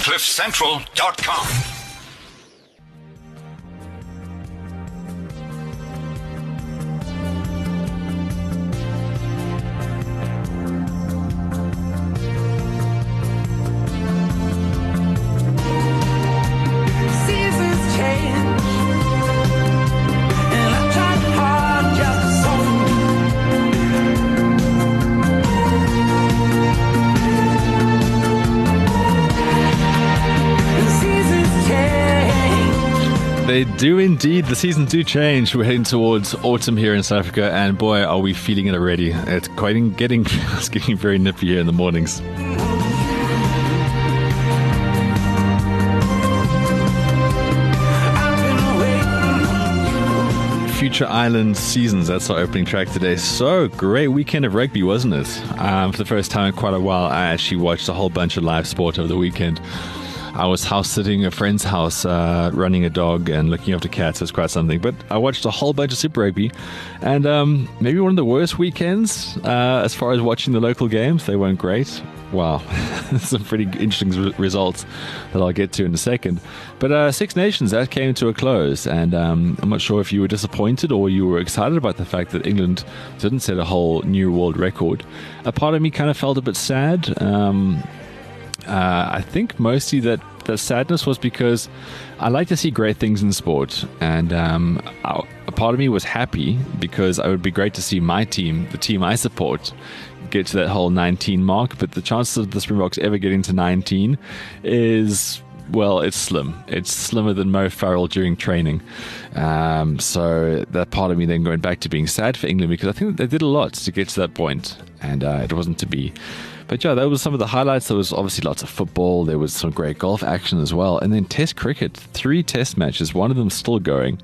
CliffCentral.com. They do indeed. The seasons do change. We're heading towards autumn here in South Africa, and boy, are we feeling it already. It's it's getting very nippy here in the mornings. Future Island Seasons, that's our opening track today. So, great weekend of rugby, wasn't it? For the first time in quite a while, I actually watched a whole bunch of live sport over the weekend. I was house sitting at a friend's house, running a dog and looking after cats. It's quite something. But I watched a whole bunch of Super Rugby, and maybe one of the worst weekends as far as watching the local games. They weren't great. Wow, some pretty interesting results that I'll get to in a second. But Six Nations, that came to a close, and I'm not sure if you were disappointed or you were excited about the fact that England didn't set a whole new world record. A part of me kind of felt a bit sad. I think mostly that the sadness was because I like to see great things in sport, and a part of me was happy because it would be great to see my team, the team I support, get to that whole 19 mark, but the chances of the Springboks ever getting to 19 is, well, it's slim. It's slimmer than Mo Farrell during training. So that part of me then going back to being sad for England, because I think they did a lot to get to that point, and it wasn't to be. But yeah, that was some of the highlights. There was obviously lots of football. There was some great golf action as well. And then Test cricket, 3 Test matches, one of them still going.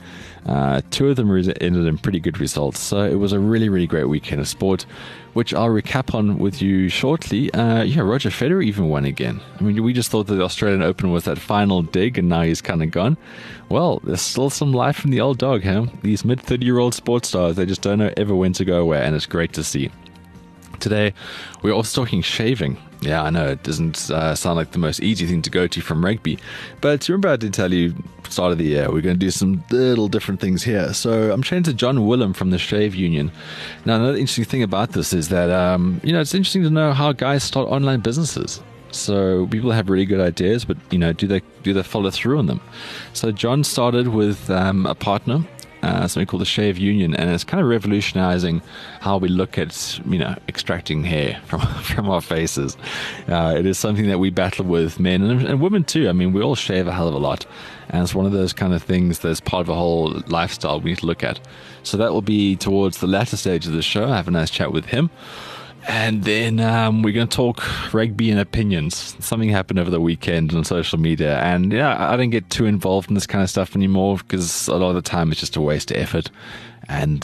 2 of them ended in pretty good results. So it was a really, really great weekend of sport, which I'll recap on with you shortly. Roger Federer even won again. I mean, we just thought that the Australian Open was that final dig, and now he's kind of gone. Well, there's still some life in the old dog, huh? These mid-30-year-old sports stars, they just don't know ever when to go away, and it's great to see. Today, we're also talking shaving. Yeah, I know it doesn't sound like the most easy thing to go to from rugby, but remember I did tell you start of the year we're going to do some little different things here. So I'm chatting to John Willem from the Shave Union. Now, another interesting thing about this is that it's interesting to know how guys start online businesses. So people have really good ideas, but do they follow through on them? So John started with a partner, something called the Shave Union, and it's kind of revolutionizing how we look at extracting hair from our faces. It is something that we battle with, men and women too. I mean, we all shave a hell of a lot, and it's one of those kind of things that's part of a whole lifestyle we need to look at. So that will be towards the latter stage of the show. I have a nice chat with him. And then we're going to talk rugby and opinions. Something happened over the weekend on social media. And I don't get too involved in this kind of stuff anymore because a lot of the time it's just a waste of effort. And,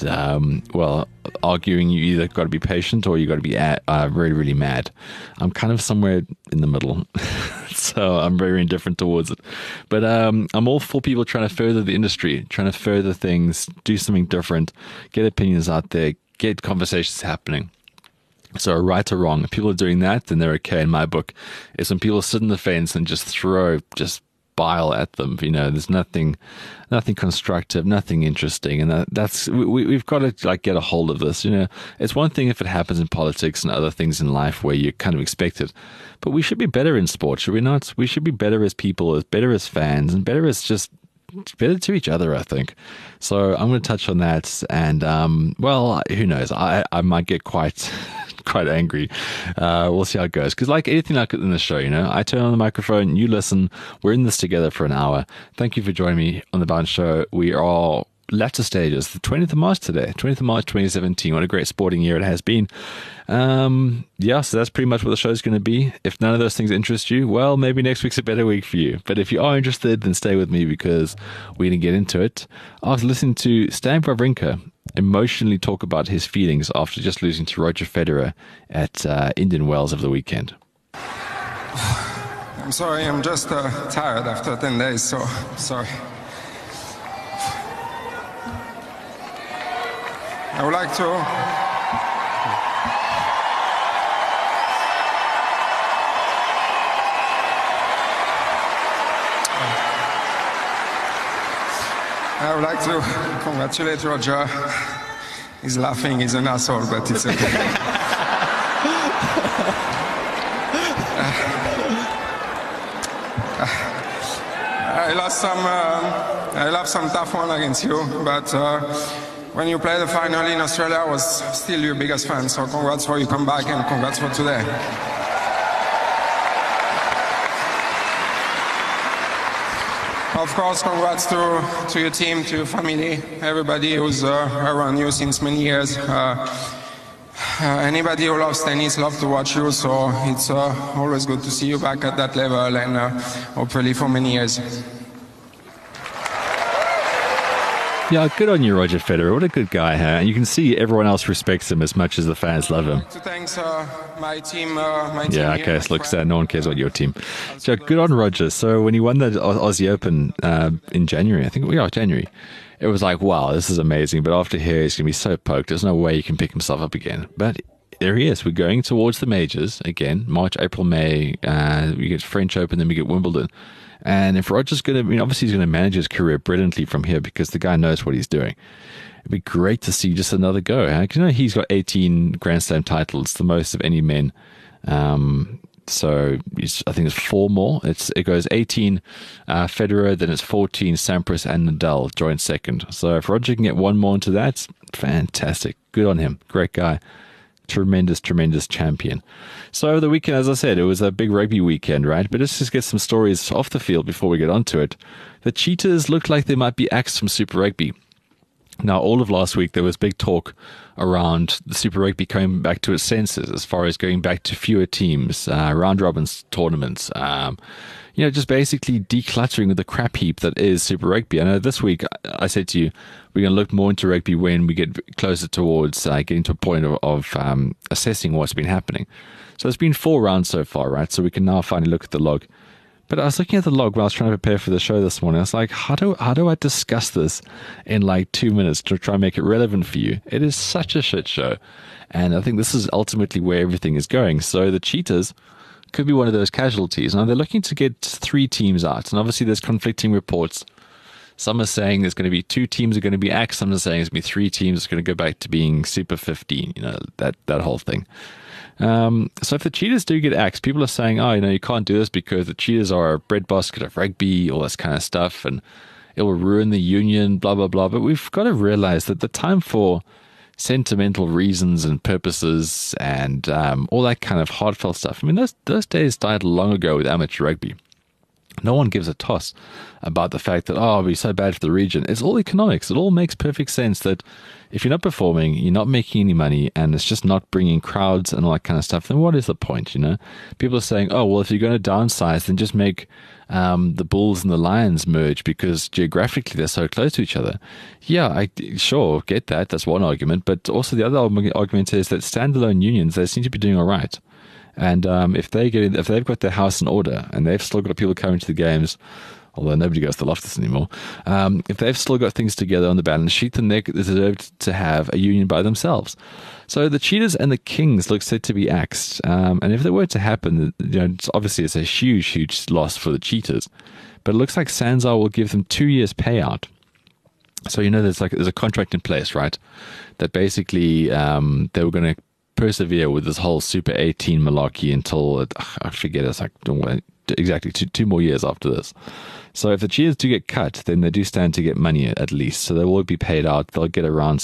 arguing, you either got to be patient or you got to be really, really mad. I'm kind of somewhere in the middle. So I'm very indifferent towards it. But I'm all for people trying to further the industry, trying to further things, do something different, get opinions out there, get conversations happening. So right or wrong, if people are doing that, then they're okay in my book. It's when people sit on the fence and just throw bile at them. There's nothing constructive, nothing interesting, and we've got to get a hold of this. It's one thing if it happens in politics and other things in life where you kind of expect it, but we should be better in sport, should we not? We should be better as people, better as fans, and better to each other, I think. So I'm going to touch on that, and who knows? I might get quite angry. We'll see how it goes. Because like anything like in the show, I turn on the microphone, you listen, we're in this together for an hour. Thank you for joining me on The Bounce Show. We are latter stages, the 20th of March today, 20th of March 2017. What a great sporting year it has been. So that's pretty much what the show is going to be. If none of those things interest you, well, maybe next week's a better week for you. But if you are interested, then stay with me because we're going to get into it. I was listening to Stan Wawrinka emotionally talk about his feelings after just losing to Roger Federer at Indian Wells over the weekend. I'm sorry, I'm just tired after 10 days, so sorry. I would like to I would like to congratulate Roger. He's laughing, he's an asshole, but it's okay. I lost some tough one against you, but when you played the final in Australia, I was still your biggest fan, so congrats for your comeback and congrats for today. Of course, congrats to your team, to your family, everybody who's around you since many years. Anybody who loves tennis loves to watch you, so it's always good to see you back at that level and hopefully for many years. Yeah, good on you, Roger Federer. What a good guy, huh? And you can see everyone else respects him as much as the fans love him. To thanks my team. Yeah, okay, so looks no one cares about your team. So good on Roger. So when he won the Aussie Open in January, I think, January, it was like, wow, this is amazing. But after here, he's going to be so poked. There's no way he can pick himself up again. But there he is. We're going towards the majors again. March, April, May. We get French Open, then we get Wimbledon. And if Roger's going to, obviously he's going to manage his career brilliantly from here because the guy knows what he's doing. It'd be great to see just another go. Huh? He's got 18 Grand Slam titles, the most of any men. So I think it's 4 more. It goes 18 Federer, then it's 14 Sampras and Nadal joint second. So if Roger can get one more into that, fantastic. Good on him. Great guy. Tremendous champion. So over the weekend, as I said, it was a big rugby weekend, right? But let's just get some stories off the field before we get onto it. The Cheetahs looked like they might be axed from Super Rugby. Now, all of last week, there was big talk around the Super Rugby coming back to its senses as far as going back to fewer teams, round-robin tournaments, just basically decluttering the crap heap that is Super Rugby. I know this week I said to you, we're going to look more into rugby when we get closer towards getting to a point of assessing what's been happening. So there's been 4 rounds so far, right? So we can now finally look at the log. But I was looking at the log when I was trying to prepare for the show this morning. I was like, how do I discuss this in like 2 minutes to try and make it relevant for you? It is such a shit show. And I think this is ultimately where everything is going. So the Cheetahs could be one of those casualties. Now they're looking to get 3 teams out. And obviously there's conflicting reports. Some are saying there's going to be 2 teams are going to be axed. Some are saying there's going to be 3 teams that's going to go back to being Super 15, that whole thing. So if the Cheetahs do get axed, people are saying, you can't do this because the Cheetahs are a breadbasket of rugby, all this kind of stuff, and it will ruin the union, blah, blah, blah. But we've got to realize that the time for sentimental reasons and purposes and all that kind of heartfelt stuff, those days died long ago with amateur rugby. No one gives a toss about the fact that, it'll be so bad for the region. It's all economics. It all makes perfect sense that if you're not performing, you're not making any money, and it's just not bringing crowds and all that kind of stuff, then what is the point, People are saying, if you're going to downsize, then just make the Bulls and the Lions merge because geographically they're so close to each other. Yeah, I sure get that. That's one argument. But also the other argument is that standalone unions, they seem to be doing all right. And if they've got their house in order and they've still got people coming to the games, although nobody goes to Loftus anymore, if they've still got things together on the balance sheet, then they deserve to have a union by themselves. So the Cheetahs and the Kings look set to be axed. And if that were to happen, obviously it's a huge, huge loss for the Cheetahs. But it looks like Sanzar will give them 2 years payout. So there's a contract in place, right? That basically they were going to persevere with this whole Super 18 malarkey until, I forget, it's like exactly 2 more years after this. So if the Cheetahs do get cut, then they do stand to get money at least. So they will be paid out. They'll get around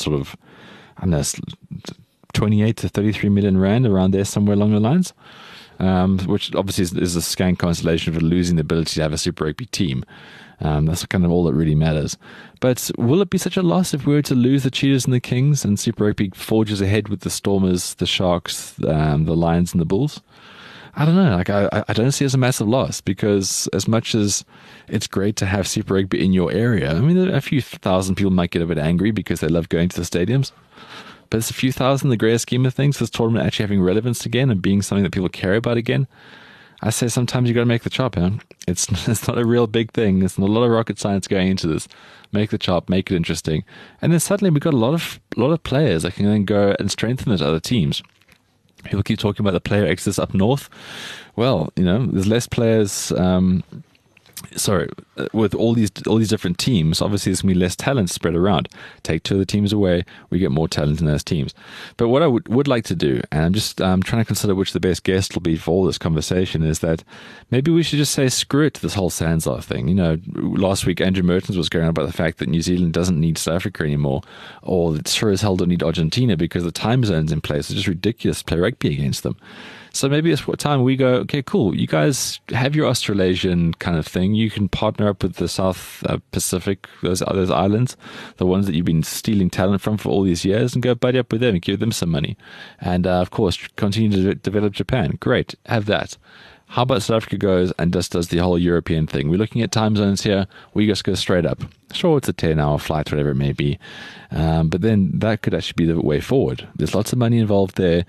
28 to 33 million rand, around there, somewhere along the lines. Which obviously is a scant consolation for losing the ability to have a Super Rugby team. That's kind of all that really matters. But will it be such a loss if we were to lose the Cheetahs and the Kings and Super Rugby forges ahead with the Stormers, the Sharks, the Lions and the Bulls? I don't know. I don't see it as a massive loss because as much as it's great to have Super Rugby in your area, a few thousand people might get a bit angry because they love going to the stadiums. But it's a few thousand in the greater scheme of things, this tournament actually having relevance again and being something that people care about again. I say sometimes you got to make the chop, man. It's not a real big thing. There's not a lot of rocket science going into this. Make the chop, make it interesting, and then suddenly we've got a lot of players that can then go and strengthen those other teams. People keep talking about the player exodus up north. Well, there's less players sorry, with all these different teams, obviously there's going to be less talent spread around. Take two of the teams away, we get more talent in those teams. But what I would like to do, and I'm just trying to consider which the best guest will be for all this conversation, is that maybe we should just say screw it to this whole Sanzar thing. You know, last week Andrew Mertens was going on about the fact that New Zealand doesn't need South Africa anymore, or that sure as hell don't need Argentina because the time zones in place are just ridiculous to play rugby against them. So maybe it's what time we go, okay, cool, you guys have your Australasian kind of thing. You can partner up with the South Pacific, those islands, the ones that you've been stealing talent from for all these years, and go buddy up with them and give them some money. And, of course, continue to develop Japan. Great, have that. How about South Africa goes and just does the whole European thing? We're looking at time zones here. We just go straight up. Sure, it's a 10-hour flight, whatever it may be. But then that could actually be the way forward. There's lots of money involved there.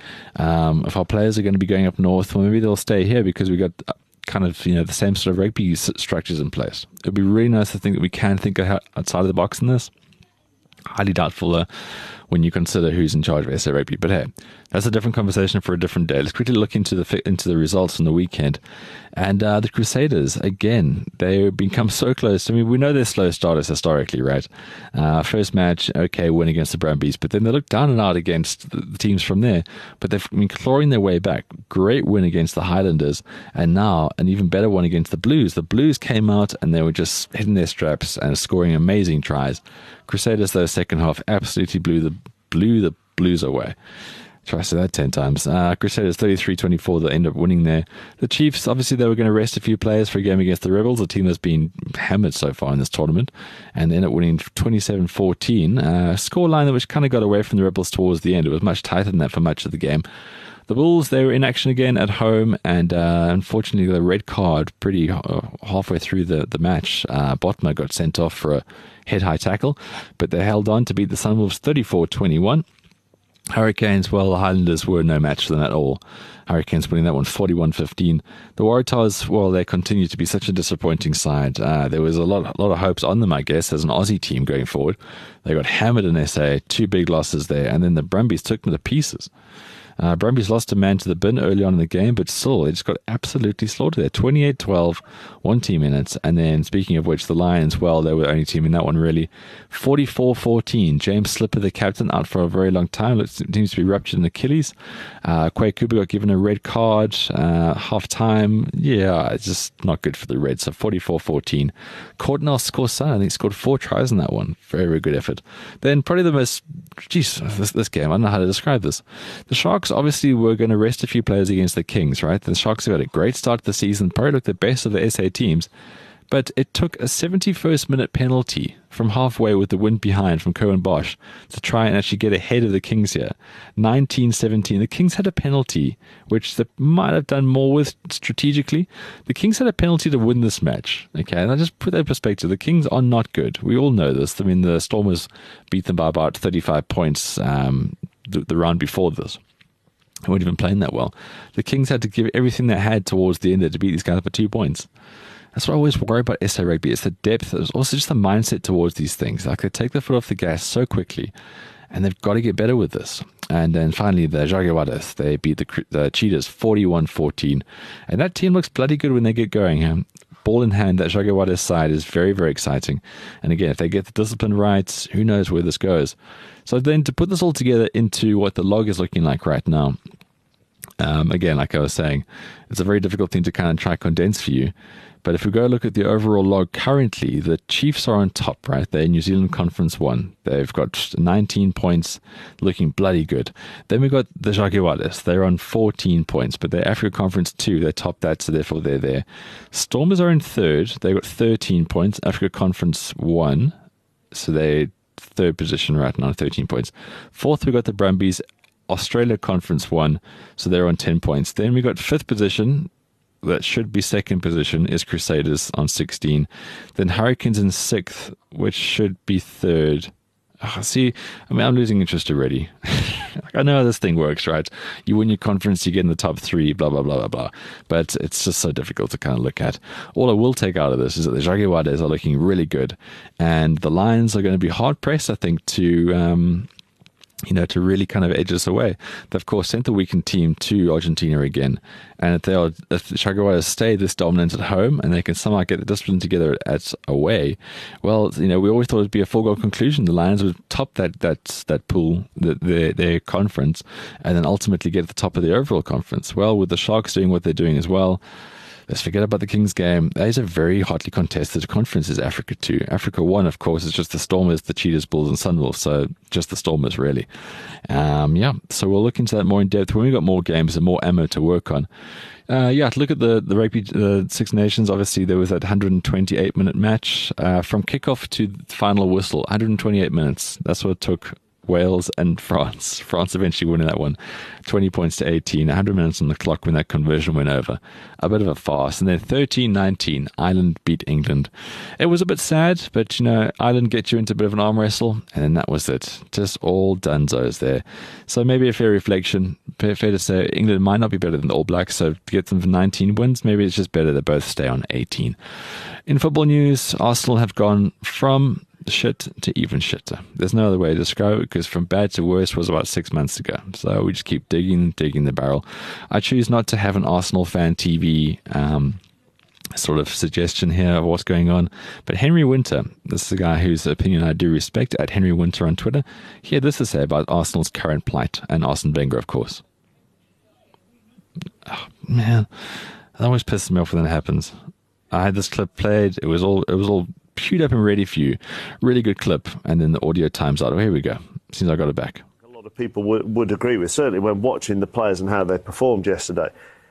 If our players are going to be going up north, well, maybe they'll stay here because we got kind of, the same sort of rugby structures in place. It would be really nice to think that we can think outside of the box in this. Highly doubtful when you consider who's in charge of SA Rugby. But hey, that's a different conversation for a different day. Let's quickly look into the results from the weekend. And the Crusaders, again, they've become so close. I mean, we know they're slow starters historically, right? First match, okay, win against the Brumbies, but then they look down and out against the teams from there. But they've been clawing their way back. Great win against the Highlanders, and now an even better one against the Blues. The Blues came out and they were just hitting their straps and scoring amazing tries. Crusaders, though, second half absolutely blew the Blues away. Try to say that 10 times. Crusaders 33-24, they end up winning there. The Chiefs, obviously, they were going to rest a few players for a game against the Rebels, a team that's been hammered so far in this tournament, and they end up winning 27-14. Scoreline which kind of got away from the Rebels towards the end. It was much tighter than that for much of the game. The Bulls, they were in action again at home, and unfortunately, the red card pretty halfway through the match. Botma got sent off for a head-high tackle, but they held on to beat the Sunwolves 34-21. Hurricanes, well, the Highlanders were no match for them at all. Hurricanes winning that one 41-15. The Waratahs, well, they continue to be such a disappointing side. There was a lot of hopes on them, I guess, as an Aussie team going forward. They got hammered in SA, 2 big losses there, and then the Brumbies took them to pieces. Brumbies lost a man to the bin early on in the game, but still, they just got absolutely slaughtered there. 28-12, 1 team in it. And then, speaking of which, the Lions, well, they were the only team in that one, really. 44-14. James Slipper, the captain, out for a very long time. It seems to be ruptured an Achilles. Quay Cooper got given a red card, half-time. Yeah, it's just not good for the Reds. So 44-14. Cordenell Scorsan, I think, scored 4 tries in that one. Very, very good effort. Then, probably the most... this game, I don't know how to describe this. The Sharks obviously were going to rest a few players against the Kings, right? The Sharks have had a great start to the season, probably looked the best of the SA teams, but it took a 71st minute penalty from halfway with the wind behind from Cohen Bosch to try and actually get ahead of the Kings here. 19-17. The Kings had a penalty, which they might have done more with strategically. The Kings had a penalty to win this match. Okay, and I just put that in perspective. The Kings are not good. We all know this. I mean, the Stormers beat them by about 35 points the round before this. They weren't even playing that well. The Kings had to give everything they had towards the end there to beat these guys for 2 points. That's what I always worry about SA Rugby. It's the depth. It's also just the mindset towards these things. Like, they take their foot off the gas so quickly, and they've got to get better with this. And then finally, the Jaguares, they beat the Cheetahs 41-14. And that team looks bloody good when they get going. Ball in hand, that Jaguares side is very, very exciting. And again, if they get the discipline right, who knows where this goes. So then to put this all together into what the log is looking like right now, again, like I was saying, it's a very difficult thing to kind of try condense for you. But if we go look at the overall log currently, the Chiefs are on top, right? They're New Zealand Conference 1. They've got 19 points, looking bloody good. Then we've got the Jaguares. They're on 14 points, but they're Africa Conference 2. They top that, so therefore they're there. Stormers are in 3rd. They've got 13 points. Africa Conference 1, so they're 3rd position right now, 13 points. 4th, we've got the Brumbies. Australia Conference 1, so they're on 10 points. Then we got 5th position, that should be 2nd position, is Crusaders on 16. Then Hurricanes in 6th, which should be 3rd. See, I mean, I'm losing interest already. I know how this thing works, right? You win your conference, you get in the top 3, blah, blah, blah, blah, blah. But it's just so difficult to kind of look at. All I will take out of this is that the Jaguares are looking really good. And the Lions are going to be hard-pressed, I think, to to really kind of edge us away. They, of course, sent the weekend team to Argentina again. And if Chaguaras stay this dominant at home and they can somehow get the discipline together at away, well, we always thought it would be a foregone conclusion. The Lions would top that pool, their conference, and then ultimately get at the top of the overall conference. Well, with the Sharks doing what they're doing as well, let's forget about the Kings game. That is a very hotly contested conference, is Africa 2. Africa 1, of course, is just the Stormers, the Cheetahs, Bulls, and Sunwolves. So just the Stormers, really. So we'll look into that more in depth when we've got more games and more ammo to work on. Look at the rugby, the Six Nations. Obviously, there was that 128-minute match from kickoff to final whistle. 128 minutes. That's what it took Wales and France. France eventually winning that one, 20 points to 18, 100 minutes on the clock when that conversion went over. A bit of a farce. And then 13-19, Ireland beat England. It was a bit sad, but, Ireland get you into a bit of an arm wrestle, and then that was it. Just all dunzos there. So maybe a fair reflection. Fair to say England might not be better than the All Blacks, so to get them for 19 wins, maybe it's just better they both stay on 18. In football news, Arsenal have gone from shit to even shitter. There's no other way to describe it, because from bad to worse was about 6 months ago. So we just keep digging the barrel. I choose not to have an Arsenal fan TV sort of suggestion here of what's going on. But Henry Winter, this is a guy whose opinion I do respect, at Henry Winter on Twitter, he had this to say about Arsenal's current plight, and Arsene Wenger, of course. Oh, man, that always pisses me off when that happens. I had this clip played. It was all queued up and ready for you. Really good clip. And then the audio times out. Oh, here we go. Seems I got it back. A lot of people would agree with, certainly when watching the players and how they performed yesterday.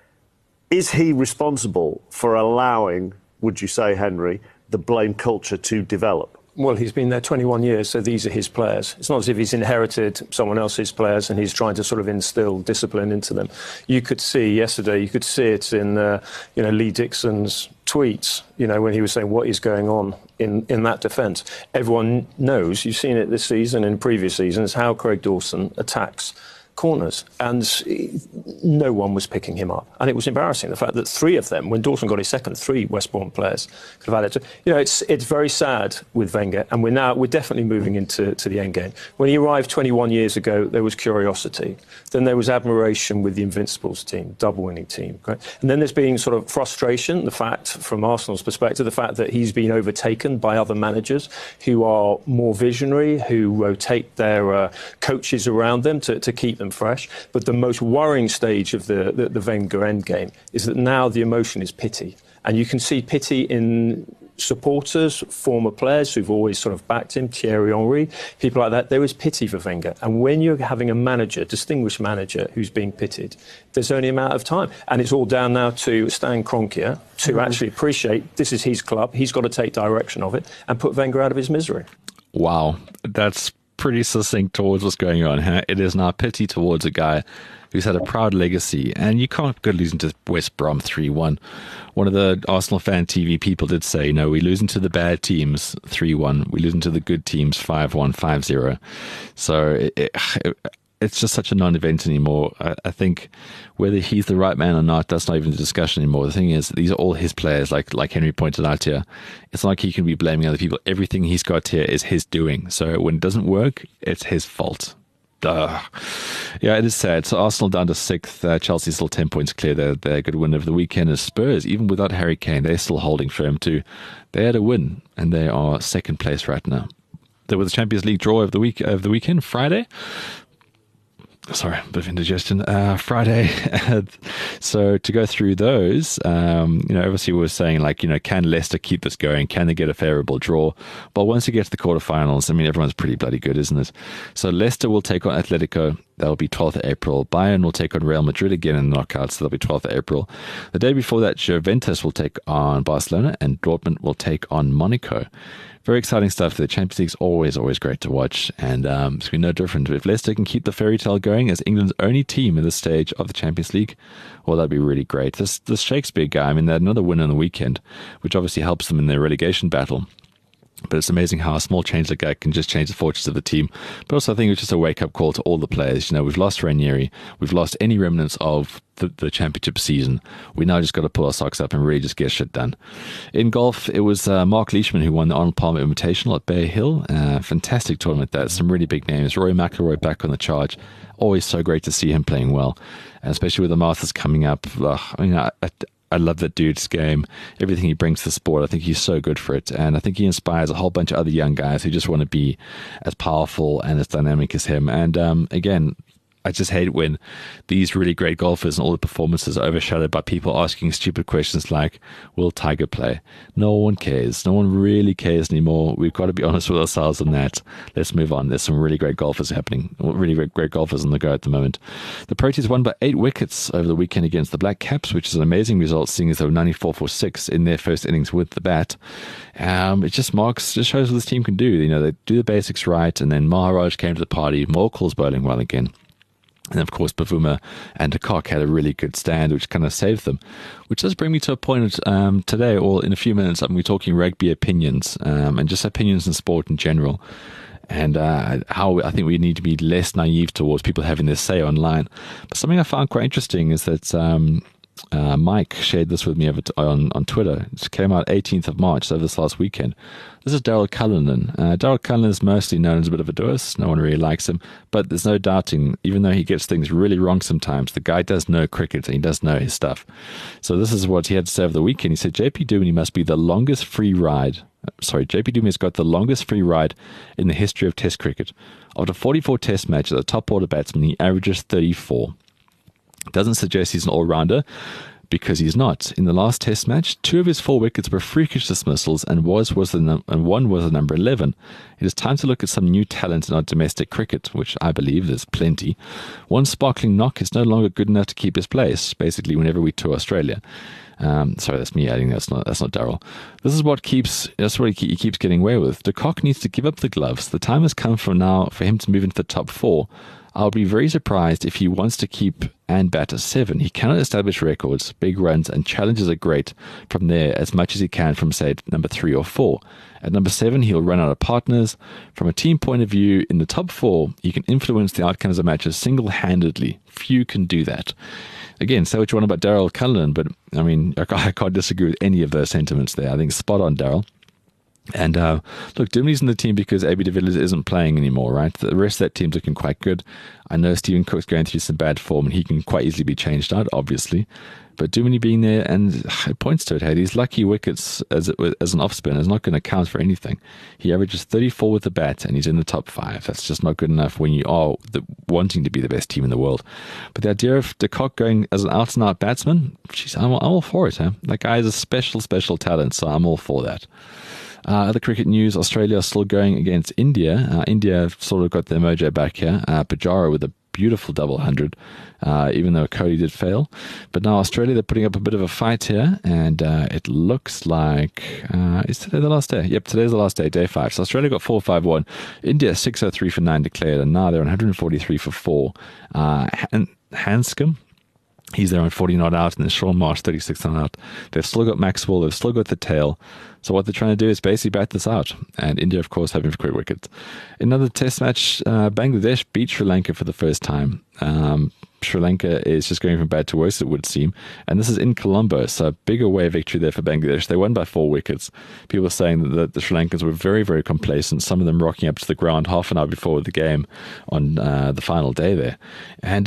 Is he responsible for allowing, would you say, Henry, the blame culture to develop? Well, he's been there 21 years, so these are his players. It's not as if he's inherited someone else's players and he's trying to sort of instill discipline into them. You could see yesterday, it in, Lee Dixon's tweets, when he was saying what is going on in that defence. Everyone knows, you've seen it this season and previous seasons, how Craig Dawson attacks corners, and no one was picking him up. And it was embarrassing, the fact that three of them, when Dawson got his second, three West Brom players could have had it. It's very sad with Wenger, and we're definitely moving into the end game. When he arrived 21 years ago, there was curiosity. Then there was admiration with the Invincibles team, double-winning team. Right? And then there's been sort of frustration, the fact, from Arsenal's perspective, the fact that he's been overtaken by other managers who are more visionary, who rotate their coaches around them to keep them fresh. But the most worrying stage of the Wenger endgame is that now the emotion is pity. And you can see pity in supporters, former players who've always sort of backed him, Thierry Henry, people like that. There is pity for Wenger. And when you're having a manager, distinguished manager, who's being pitied, there's only a matter of time. And it's all down now to Stan Kroenke to actually appreciate this is his club. He's got to take direction of it and put Wenger out of his misery. Wow. That's pretty succinct towards what's going on. Huh? It is now pity towards a guy who's had a proud legacy, and you can't go losing to West Brom 3-1. One of the Arsenal fan TV people did say, we losing to the bad teams 3-1, we losing to the good teams 5-1, 5-0. So it's just such a non-event anymore. I think whether he's the right man or not, that's not even the discussion anymore. The thing is, these are all his players, like Henry pointed out here. It's not like he can be blaming other people. Everything he's got here is his doing. So when it doesn't work, it's his fault. Duh. Yeah, it is sad. So Arsenal down to 6th. Chelsea still 10 points clear. They're good win over the weekend. As Spurs, even without Harry Kane, they're still holding firm too. They had a win, and they are second place right now. There was a Champions League draw of the weekend, Friday. Sorry, a bit of indigestion. Friday. So to go through those, obviously we were saying, can Leicester keep this going? Can they get a favourable draw? But once you get to the quarterfinals, everyone's pretty bloody good, isn't it? So Leicester will take on Atletico. That'll be 12th of April. Bayern will take on Real Madrid again in the knockouts. So that'll be 12th of April. The day before that, Juventus will take on Barcelona, and Dortmund will take on Monaco. Very exciting stuff. The Champions League's always going to watch, and it's going to be no different. If Leicester can keep the fairy tale going as England's only team in this stage of the Champions League, well, that'd be really great. This Shakespeare guy, they had another win on the weekend, which obviously helps them in their relegation battle. But it's amazing how a small change like that can just change the fortunes of the team. But also I think it's just a wake-up call to all the players. You know, we've lost Ranieri. We've lost any remnants of the championship season. We now just got to pull our socks up and really just get shit done. In golf, it was Mark Leishman who won the Arnold Palmer Invitational at Bay Hill. Fantastic tournament there. Some really big names. Rory McIlroy back on the charge. Always so great to see him playing well. And especially with the Masters coming up. I love that dude's game, everything he brings to the sport. I think he's so good for it. And I think he inspires a whole bunch of other young guys who just want to be as powerful and as dynamic as him. And again, I just hate when these really great golfers and all the performances are overshadowed by people asking stupid questions like, will Tiger play? No one cares. No one really cares anymore. We've got to be honest with ourselves on that. Let's move on. There's some really great golfers happening. Really great golfers on the go at the moment. The Pro Teams won by 8 wickets over the weekend against the Black Caps, which is an amazing result, seeing as they were 94 for 6 in their first innings with the bat. It just shows what this team can do. You know, they do the basics right, and then Maharaj came to the party. Morkel's bowling well again. And of course, Bavuma and de Kock had a really good stand, which kind of saved them. Which does bring me to a point today, or in a few minutes, I'm going to be talking rugby opinions and just opinions in sport in general. And how I think we need to be less naive towards people having their say online. But something I found quite interesting is that Mike shared this with me on Twitter. It came out 18th of March, so this last weekend. This is Daryl Cullinan. Daryl Cullinan is mostly known as a bit of a dous. No one really likes him. But there's no doubting, even though he gets things really wrong sometimes, the guy does know cricket and he does know his stuff. So this is what he had to say over the weekend. He said, JP Duminy must be the longest free ride. JP Duminy has got the longest free ride in the history of Test cricket. After 44 Test matches, a top order batsman, he averages 34. Doesn't suggest he's an all-rounder, because he's not. In the last Test match, 2 of his 4 wickets were freakish dismissals, and one was the number 11. It is time to look at some new talent in our domestic cricket, which I believe there's plenty. One sparkling knock is no longer good enough to keep his place, basically whenever we tour Australia. Sorry, that's me adding. That's not Daryl. This is what he keeps getting away with. De Kock needs to give up the gloves. The time has come for now for him to move into the top 4. I'll be very surprised if he wants to keep and bat a 7. He cannot establish records, big runs, and challenges are great from there as much as he can from, say, number 3 or 4. At number 7, he'll run out of partners. From a team point of view, in the top 4, he can influence the outcomes of matches single-handedly. Few can do that. Again, say what you want about Daryl Cullinan, but I mean, I can't disagree with any of those sentiments there. I think spot on, Daryl. And look, Dumini's in the team because AB de Villiers isn't playing anymore, right? The rest of that team's looking quite good. I know Stephen Cook's going through some bad form and he can quite easily be changed out, obviously. But Duminy being there, and it points to it, hey, these lucky wickets as an off spinner is not going to count for anything. He averages 34 with the bat and he's in the top 5. That's just not good enough when you are wanting to be the best team in the world. But the idea of de Kock going as an out-and-out batsman, I'm all for it. That guy is a special talent, so I'm all for that. Other cricket news, Australia are still going against India. India have sort of got their mojo back here. Pujara with a beautiful double 100, even though Cody did fail. But now Australia, they're putting up a bit of a fight here, and it looks like... is today the last day? Yep, today's the last day, day 5. So Australia got 4-5-1. India 603 for 9 declared, and now they're on 143 for 4. And Hanscom, he's there on 40 not out, and then Sean Marsh 36 not out. They've still got Maxwell, they've still got the tail. So what they're trying to do is basically bat this out. And India, of course, having quick wickets. Another Test match, Bangladesh beat Sri Lanka for the first time. Sri Lanka is just going from bad to worse, it would seem. And this is in Colombo, so a big away victory there for Bangladesh. They won by 4 wickets. People are saying that the Sri Lankans were very, very complacent, some of them rocking up to the ground half an hour before the game on the final day there. And,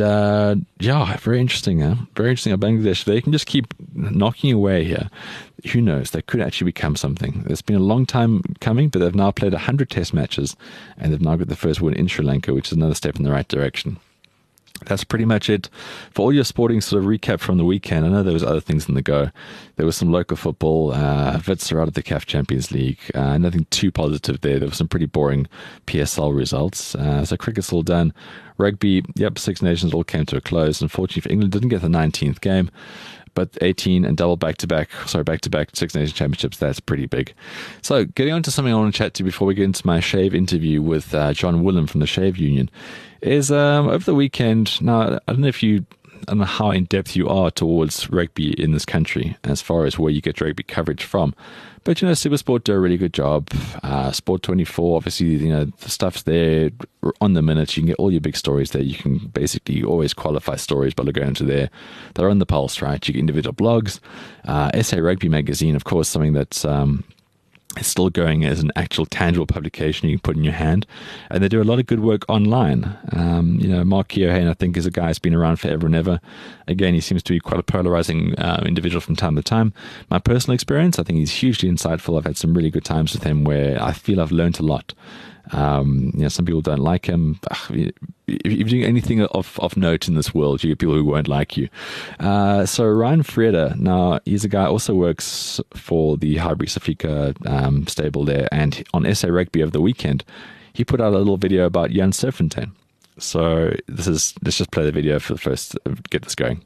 very interesting, huh? Very interesting how Bangladesh, they can just keep knocking away here. Who knows? They could actually become something. It's been a long time coming, but they've now played 100 Test matches, and they've now got the first win in Sri Lanka, which is another step in the right direction. That's pretty much it for all your sporting sort of recap from the weekend. I know there was other things in the go. There was some local football. Wits are out of the CAF Champions League. Nothing too positive there. There were some pretty boring PSL results. So cricket's all done. Rugby, Six Nations all came to a close. Unfortunately for England, didn't get the 19th game. But 18 and back-to-back Six Nations Championships, that's pretty big. So getting on to something I want to chat to before we get into my shave interview with John Woolen from the Shave Union is over the weekend. Now, I don't know if you don't know how in depth you are towards rugby in this country as far as where you get rugby coverage from. But, Supersport do a really good job. Sport 24, obviously, the stuff's there on the minute. You can get all your big stories there. You can basically always qualify stories by going into there. They're on the pulse, right? You get individual blogs. SA Rugby magazine, of course, something that's it's still going as an actual tangible publication you can put in your hand, and they do a lot of good work online. Mark Keohane, I think, is a guy who's been around forever and ever. Again, he seems to be quite a polarizing individual from time to time. My personal experience, I think he's hugely insightful. I've had some really good times with him where I feel I've learned a lot. Some people don't like him. If you're doing anything of note in this world, you get people who won't like you. So Ryan Frieder, now he's a guy who also works for the Highbury Safika stable there, and on SA Rugby over the weekend, he put out a little video about Jan Serfontein. So let's just play the video for the first, get this going.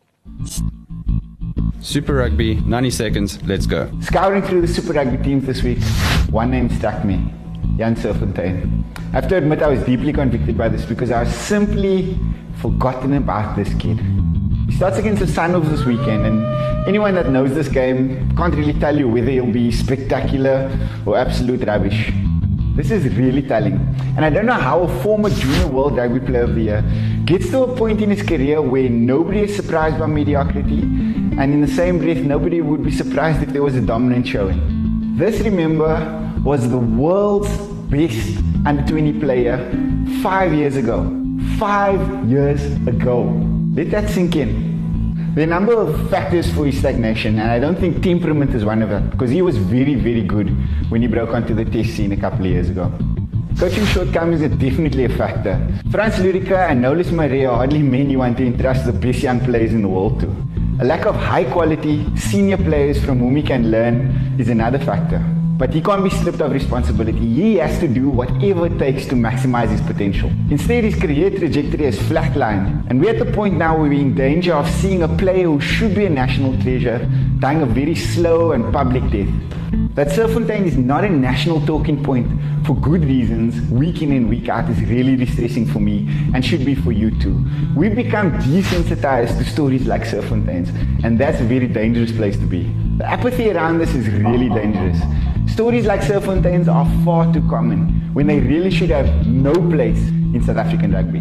Super Rugby, 90 seconds, let's go. Scouting through the Super Rugby teams this week, one name struck me. Jan Serfontein. I have to admit I was deeply convicted by this because I was simply forgotten about this kid. He starts against the Sunwolves this weekend, and anyone that knows this game can't really tell you whether he'll be spectacular or absolute rubbish. This is really telling, and I don't know how a former junior world rugby player of the year gets to a point in his career where nobody is surprised by mediocrity, and in the same breath nobody would be surprised if there was a dominant showing. This, remember, was the world's best under-20 player 5 years ago. 5 years ago. Let that sink in. There are a number of factors for his stagnation, and I don't think temperament is one of them, because he was very, very good when he broke onto the test scene a couple of years ago. Coaching shortcomings are definitely a factor. Frans Lurica and Nolis Maria are hardly men you want to entrust the best young players in the world to. A lack of high-quality senior players from whom he can learn is another factor. But he can't be stripped of responsibility. He has to do whatever it takes to maximize his potential. Instead, his career trajectory has flatlined, and we're at the point now where we're in danger of seeing a player who should be a national treasure dying a very slow and public death. That Serfontein is not a national talking point for good reasons, week in and week out, is really distressing for me and should be for you too. We've become desensitized to stories like Serfontein's, and that's a very dangerous place to be. The apathy around this is really dangerous. Stories like Serfontein's are far too common when they really should have no place in South African rugby.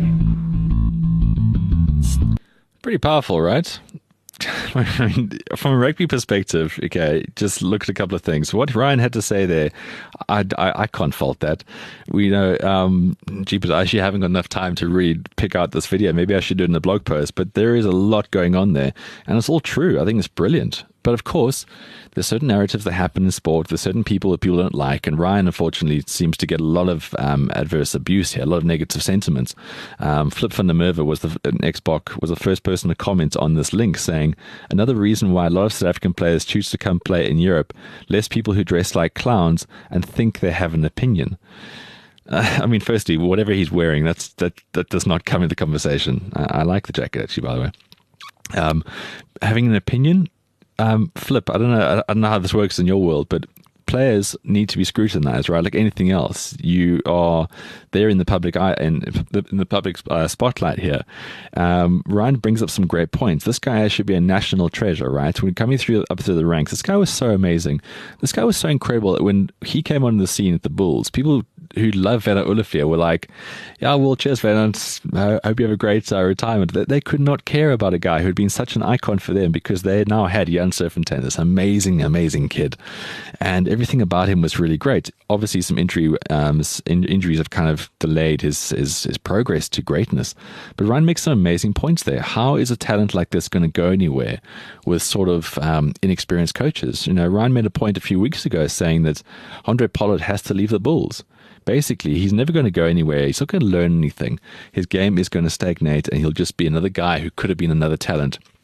Pretty powerful, right? I mean, from a rugby perspective, okay, just look at a couple of things. What Ryan had to say there, I can't fault that. We know, but I actually haven't got enough time to pick out this video. Maybe I should do it in a blog post, but there is a lot going on there, and it's all true. I think it's brilliant. But of course, there's certain narratives that happen in sport. There's certain people that people don't like. And Ryan, unfortunately, seems to get a lot of adverse abuse here, a lot of negative sentiments. Flip van der Merwe was was the first person to comment on this link, saying, another reason why a lot of South African players choose to come play in Europe, less people who dress like clowns and think they have an opinion. I mean, firstly, whatever he's wearing, that does not come into the conversation. I like the jacket, actually, by the way. Having an opinion... Flip, I don't know how this works in your world, but players need to be scrutinized, right? Like anything else, you are there in the public eye and in the public spotlight here. Ryan brings up some great points. This guy should be a national treasure, right? When coming up through the ranks, this guy was so amazing. This guy was so incredible that when he came on the scene at the Bulls, people who love Werner Olivier were like, yeah, well, cheers, Werner. I hope you have a great retirement. They could not care about a guy who had been such an icon for them because they now had Jan Serfontein, this amazing, amazing kid. And everything about him was really great. Obviously, some injuries have kind of delayed his progress to greatness. But Ryan makes some amazing points there. How is a talent like this going to go anywhere with sort of inexperienced coaches? You know, Ryan made a point a few weeks ago saying that Andre Pollard has to leave the Bulls. Basically, he's never going to go anywhere. He's not going to learn anything. His game is going to stagnate, and he'll just be another guy who could have been another talent.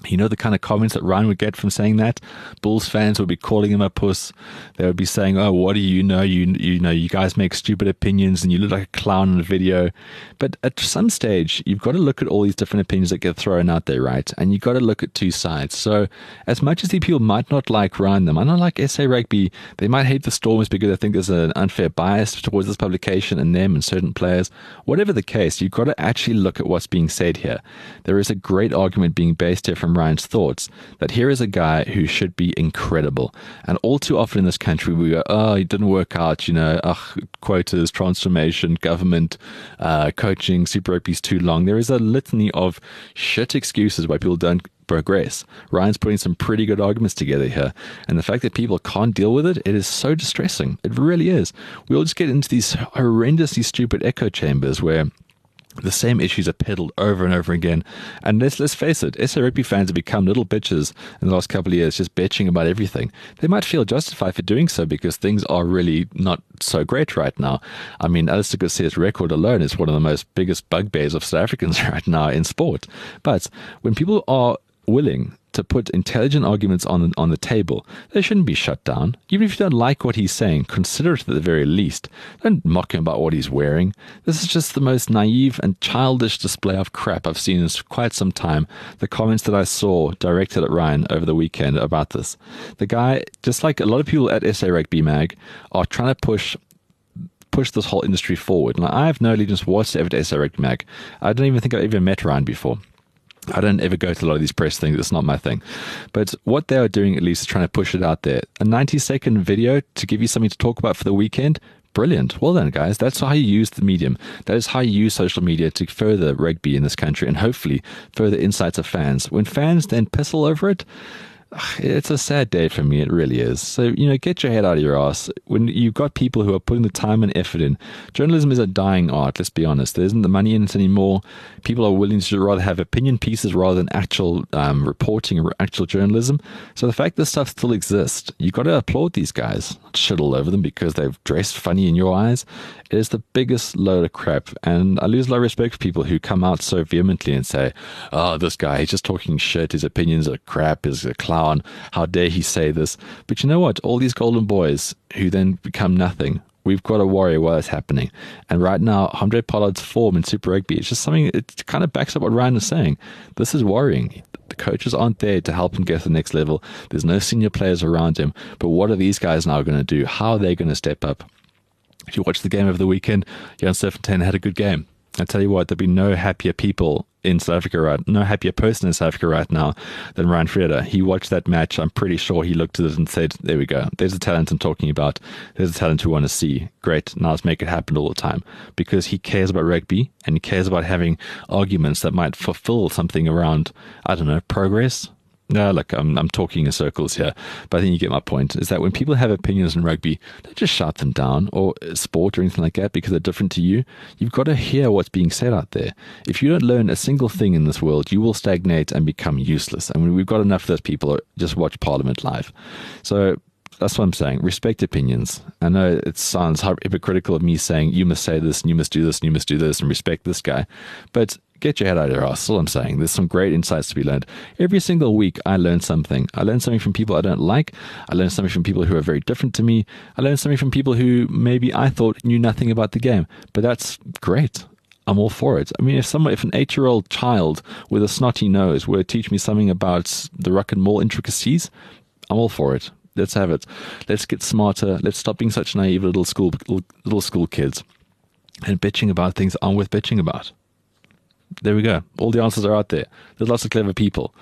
You know the kind of comments that Ryan would get from saying that? Bulls fans would be calling him a puss. They would be saying, oh, what do you know? You know, you guys make stupid opinions and you look like a clown in a video. But at some stage, you've got to look at all these different opinions that get thrown out there, right? And you've got to look at two sides. So as much as these people might not like Ryan, they might not like SA Rugby, they might hate the Stormers because they think there's an unfair bias towards this publication and them and certain players. Whatever the case, you've got to actually look at what's being said here. There is a great argument being based here from Ryan's thoughts that here is a guy who should be incredible. And all too often in this country, we go, oh, it didn't work out, you know, quotas, transformation, government, coaching, Super Rugby's too long. There is a litany of shit excuses why people don't progress. Ryan's putting some pretty good arguments together here. And the fact that people can't deal with it, it is so distressing. It really is. We all just get into these horrendously stupid echo chambers where the same issues are peddled over and over again. And let's face it, SA Rugby fans have become little bitches in the last couple of years, just bitching about everything. They might feel justified for doing so because things are really not so great right now. I mean, Alistair Garcia's record alone is one of the most biggest bugbears of South Africans right now in sport. But when people are willing to put intelligent arguments on the table, they shouldn't be shut down. Even if you don't like what he's saying, consider it at the very least. Don't mock him about what he's wearing. This is just the most naive and childish display of crap I've seen in quite some time. The comments that I saw directed at Ryan over the weekend about this. The guy, just like a lot of people at SA Rugby Mag, are trying to push this whole industry forward. Now, I have no allegiance whatsoever to SA Rugby Mag. I don't even think I've even met Ryan before. I don't ever go to a lot of these press things. It's not my thing. But what they are doing, at least, is trying to push it out there. A 90-second video to give you something to talk about for the weekend. Brilliant. Well done, guys. That's how you use the medium. That is how you use social media to further rugby in this country and hopefully further insights of fans. When fans then piss all over it, it's a sad day for me. It really is. So, you know, get your head out of your ass. When you've got people who are putting the time and effort in, journalism is a dying art, let's be honest. There isn't the money in it anymore. People are willing to rather have opinion pieces rather than actual reporting or actual journalism. So the fact this stuff still exists, you've got to applaud these guys. Not shit all over them because they've dressed funny in your eyes. It is the biggest load of crap. And I lose a lot of respect for people who come out so vehemently and say, oh, this guy, he's just talking shit. His opinions are crap. He's a clown. How dare he say this? But you know what? All these golden boys who then become nothing, we've got to worry while it's happening. And right now, Andre Pollard's form in Super Rugby, it's just something, it kind of backs up what Ryan is saying. This is worrying. The coaches aren't there to help him get to the next level. There's no senior players around him. But what are these guys now going to do? How are they going to step up? If you watch the game over the weekend, Jan Serfontein had a good game. I tell you what, there'll be no happier people in South Africa no happier person in South Africa right now than Ryan Frieder. He watched that match. I'm pretty sure he looked at it and said, there we go. There's the talent I'm talking about. There's the talent we want to see. Great. Now let's make it happen all the time. Because he cares about rugby and he cares about having arguments that might fulfill something around, I don't know, progress. No, look, I'm talking in circles here, but I think you get my point, is that when people have opinions in rugby, don't just shout them down, or sport or anything like that, because they're different to you. You've got to hear what's being said out there. If you don't learn a single thing in this world, you will stagnate and become useless. I mean, we've got enough of those people who just watch Parliament live. So that's what I'm saying. Respect opinions. I know it sounds hypocritical of me saying, you must say this, and you must do this, and you must do this, and respect this guy. But get your head out of your ass. That's all I'm saying. There's some great insights to be learned. Every single week, I learn something. I learn something from people I don't like. I learn something from people who are very different to me. I learn something from people who maybe I thought knew nothing about the game. But that's great. I'm all for it. I mean, if an 8-year-old child with a snotty nose were to teach me something about the ruck and maul intricacies, I'm all for it. Let's have it. Let's get smarter. Let's stop being such naive little school kids and bitching about things that aren't worth bitching about. There we go. All the answers are out there. There's lots of clever people.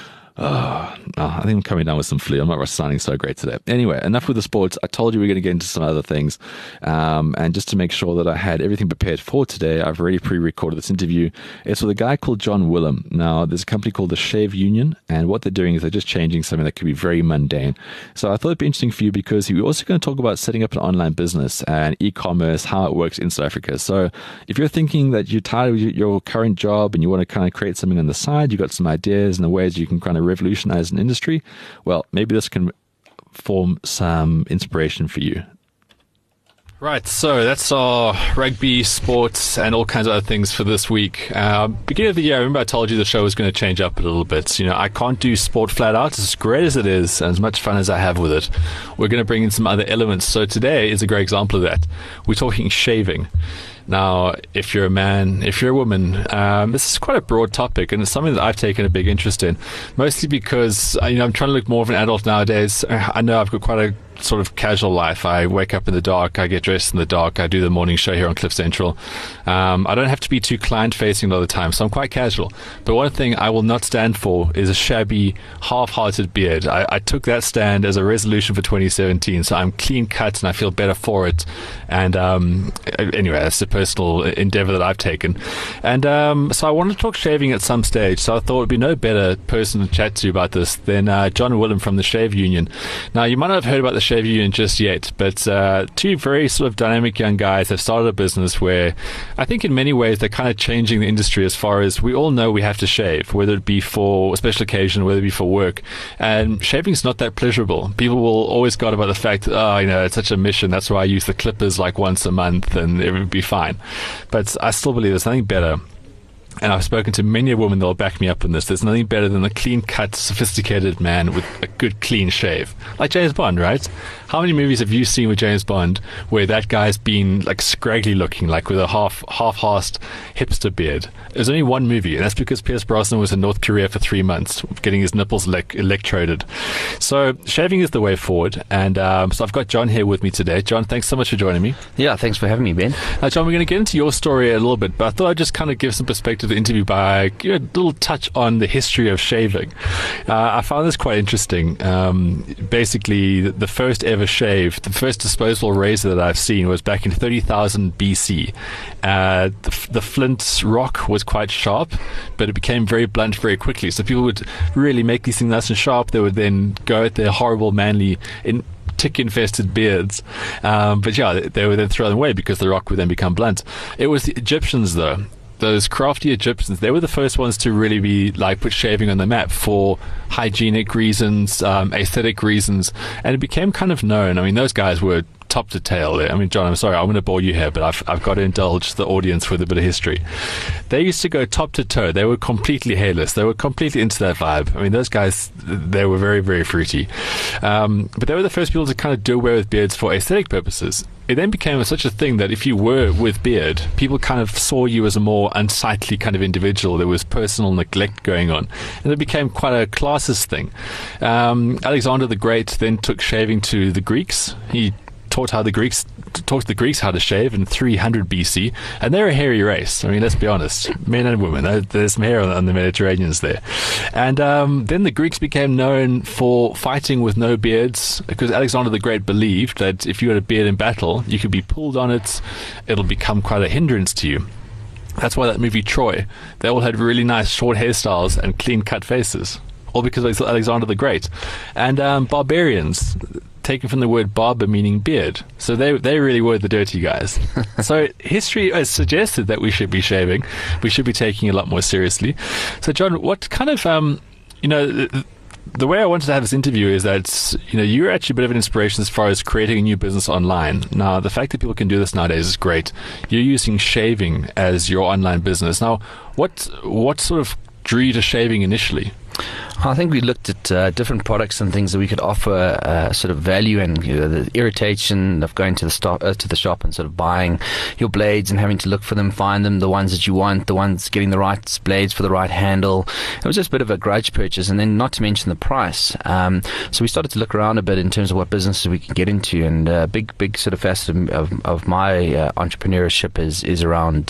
I think I'm coming down with some flu. I'm not sounding so great today. Anyway, enough with the sports. I told you we we're going to get into some other things. And just to make sure that I had everything prepared for today, I've already pre-recorded this interview. It's with a guy called John Willem. Now, there's a company called the Shave Union, and what they're doing is they're just changing something that could be very mundane. So I thought it'd be interesting for you because we're also going to talk about setting up an online business and e-commerce, how it works in South Africa. So if you're thinking that you're tired of your current job and you want to kind of create something on the side, you've got some ideas and the ways you can kind of revolutionize an industry, well, maybe this can form some inspiration for you. Right, so that's our rugby, sports, and all kinds of other things for this week. Beginning of the year, I remember I told you the show was going to change up a little bit. You know, I can't do sport flat out, as great as it is, and as much fun as I have with it. We're going to bring in some other elements. So today is a great example of that. We're talking shaving. Now, if you're a man, if you're a woman, this is quite a broad topic, and it's something that I've taken a big interest in, mostly because I'm trying to look more of an adult nowadays. I know I've got quite a sort of casual life. I wake up in the dark, I get dressed in the dark, I do the morning show here on Cliff Central. I don't have to be too client-facing all the time, so I'm quite casual. But one thing I will not stand for is a shabby, half-hearted beard. I took that stand as a resolution for 2017, so I'm clean-cut and I feel better for it. And anyway, that's a personal endeavor that I've taken. And so I wanted to talk shaving at some stage, so I thought it would be no better person to chat to about this than John Willem from the Shave Union. Now, you might not have heard about the Shave Union just yet, but two very sort of dynamic young guys have started a business where I think in many ways they're kind of changing the industry, as far as we all know we have to shave, whether it be for a special occasion, whether it be for work. And shaving's not that pleasurable. People will always go on about the fact that, it's such a mission, that's why I use the clippers like once a month and it would be fine. But I still believe there's nothing better. And I've spoken to many a woman that will back me up on this. There's nothing better than a clean-cut, sophisticated man with a good, clean shave. Like James Bond, right? How many movies have you seen with James Bond where that guy's been like scraggly looking, like with a half-assed hipster beard? There's only one movie, and that's because Pierce Brosnan was in North Korea for 3 months, getting his nipples electroded. So shaving is the way forward. And so I've got John here with me today. John, thanks so much for joining me. Yeah, thanks for having me, Ben. John, we're going to get into your story a little bit, but I thought I'd just kind of give some perspective to the interview by a little touch on the history of shaving. I found this quite interesting. Basically, the first ever shave, the first disposable razor that I've seen was back in 30,000 BC. The flint rock was quite sharp, but it became very blunt very quickly. So people would really make these things nice and sharp. They would then go at their horrible, manly, tick-infested beards. But yeah, they would then throw them away because the rock would then become blunt. It was the Egyptians, though. Those crafty Egyptians, they were the first ones to really be put shaving on the map for hygienic reasons, aesthetic reasons, and it became kind of known. I mean, those guys were top to tail there. I mean, John, I'm sorry, I'm going to bore you here, but I've got to indulge the audience with a bit of history. They used to go top to toe. They were completely hairless. They were completely into that vibe. I mean, those guys, they were very, very fruity. But they were the first people to kind of do away with beards for aesthetic purposes. It then became such a thing that if you were with beard, people kind of saw you as a more unsightly kind of individual. There was personal neglect going on. And it became quite a classist thing. Alexander the Great then took shaving to the Greeks. He taught the Greeks how to shave in 300 BC, and they're a hairy race. I mean, let's be honest, men and women. There's some hair on the Mediterraneans there. And then the Greeks became known for fighting with no beards, because Alexander the Great believed that if you had a beard in battle, you could be pulled on it, it'll become quite a hindrance to you. That's why that movie Troy, they all had really nice short hairstyles and clean-cut faces, all because of Alexander the Great. And barbarians, taken from the word barber, meaning beard. So they really were the dirty guys. So history has suggested that we should be shaving. We should be taking it a lot more seriously. So John, what kind of, the way I wanted to have this interview is that, you're actually a bit of an inspiration as far as creating a new business online. Now, the fact that people can do this nowadays is great. You're using shaving as your online business. Now, what sort of drew you to shaving initially? I think we looked at different products and things that we could offer sort of value, and the irritation of going to the shop and sort of buying your blades and having to look for them, find them, the ones that you want, the ones getting the right blades for the right handle. It was just a bit of a grudge purchase, and then not to mention the price. So we started to look around a bit in terms of what businesses we can get into, and a big sort of facet of my entrepreneurship is around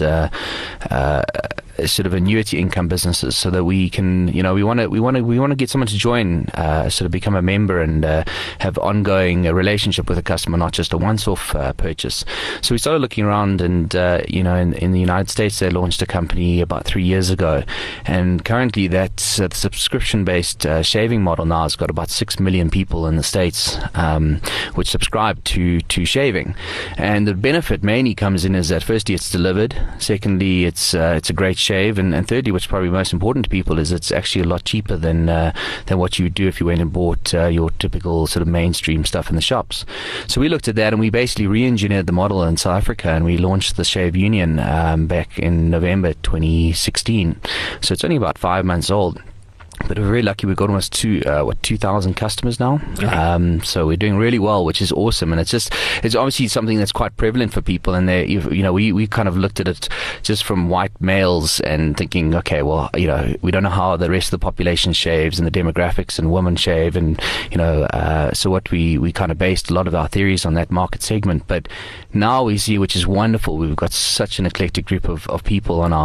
sort of annuity income businesses, so that we can, we want to get someone to join, sort of become a member and have ongoing relationship with a customer, not just a once-off purchase. So we started looking around, and in the United States they launched a company about 3 years ago, and currently that's the subscription-based shaving model now has got about 6 million people in the States which subscribe to shaving. And the benefit mainly comes in is that firstly it's delivered, secondly it's a great shave, and thirdly, which is probably most important to people, is it's actually a lot cheaper than what you would do if you went and bought your typical sort of mainstream stuff in the shops. So we looked at that, and we basically re-engineered the model in South Africa, and we launched the Shave Union back in November 2016. So it's only about 5 months old. But we're very lucky. We've got almost 2,000 customers now. Okay. So we're doing really well, which is awesome. And it's obviously something that's quite prevalent for people. And we kind of looked at it just from white males and thinking, okay, well, we don't know how the rest of the population shaves and the demographics and women shave, and so what we kind of based a lot of our theories on that market segment. But now we see, which is wonderful, we've got such an eclectic group of people on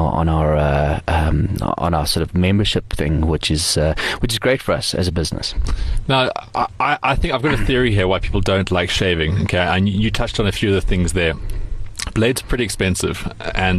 our sort of membership thing, which is great for us as a business. Now, I think I've got a theory here why people don't like shaving. Okay, and you touched on a few of the things there. Blades are pretty expensive, and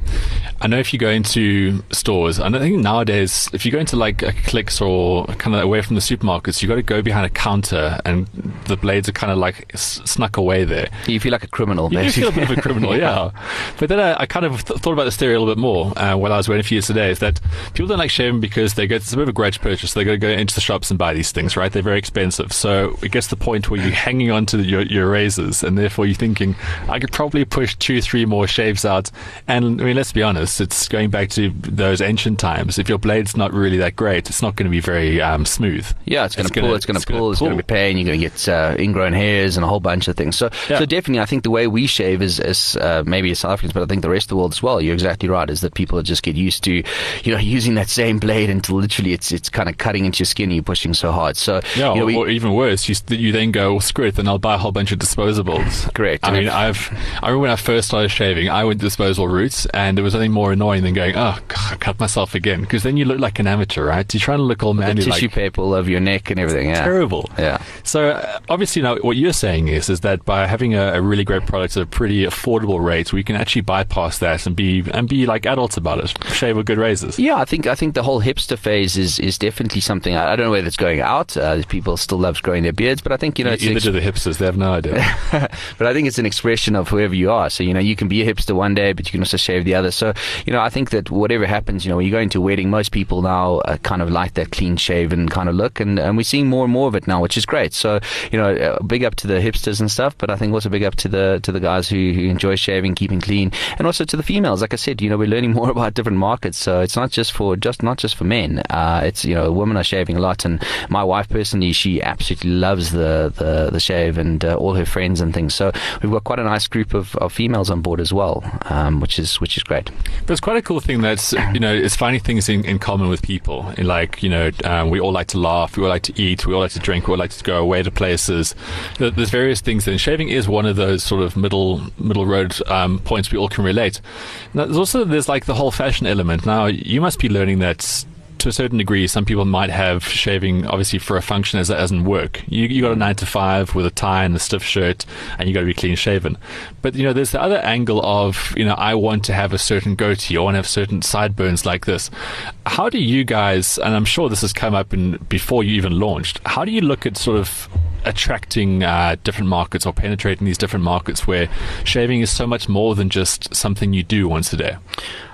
I know if you go into stores, I think nowadays if you go into like a Clicks or kind of away from the supermarkets, you got to go behind a counter, and the blades are kind of like snuck away there. You feel like a criminal. You feel a bit of a criminal, yeah. But then I kind of thought about this theory a little bit more while I was waiting for you today. Is that people don't like shaving because it's a bit of a grudge purchase. They got to go into the shops and buy these things, right? They're very expensive, so it gets to the point where you're hanging on to your razors, and therefore you're thinking, I could probably push 2-3 more shaves out. And I mean, let's be honest, it's going back to those ancient times. If your blade's not really that great, it's not going to be very smooth. Yeah, it's going to pull, it's going to be pain, you're going to get ingrown hairs and a whole bunch of things. So definitely, I think the way we shave is maybe as South Africans, but I think the rest of the world as well, you're exactly right, is that people just get used to using that same blade until literally it's kind of cutting into your skin and you're pushing so hard. So or even worse, you then go, well, screw it, then I'll buy a whole bunch of disposables. Correct. I mean, I remember when I first started shaving, I went disposable routes, and there was nothing more annoying than going, oh God, I cut myself again, because then you look like an amateur, right? You're trying to look all manly, the tissue paper all over your neck and everything. Yeah, terrible. Yeah. So obviously, what you're saying is that by having a really great product at a pretty affordable rate, we can actually bypass that and be like adults about it. Shave with good razors. Yeah, I think the whole hipster phase is definitely something. I don't know whether it's going out. People still love growing their beards, but I think either do the hipsters. They have no idea. But I think it's an expression of whoever you are. So you can be a hipster one day, but you can also shave the other. So I think that whatever happens, when you go into a wedding, most people now kind of like that clean shaven kind of look, and we're seeing more and more of it now, which is great. So big up to the hipsters and stuff, but I think also big up to the guys who enjoy shaving, keeping clean, and also to the females. Like I said, we're learning more about different markets. So it's not just for men. It's women are shaving a lot, and my wife personally, she absolutely loves the shave, and all her friends and things. So we've got quite a nice group of females on board as well, which is great. But it's quite a cool thing that's it's finding things in common with people. Like we all like to laugh, we all like to eat, we all like to drink, we all like to go away to places. There's various things, and shaving is one of those sort of middle road points we all can relate. Now, there's like the whole fashion element. Now you must be learning that to a certain degree. Some people might have shaving obviously for a function as in work. You got a 9 to 5 with a tie and a stiff shirt, and you got to be clean shaven. But there's the other angle of I want to have a certain goatee, I want to have certain sideburns like this. How do you guys, and I'm sure this has come up before you even launched, how do you look at sort of attracting different markets or penetrating these different markets where shaving is so much more than just something you do once a day?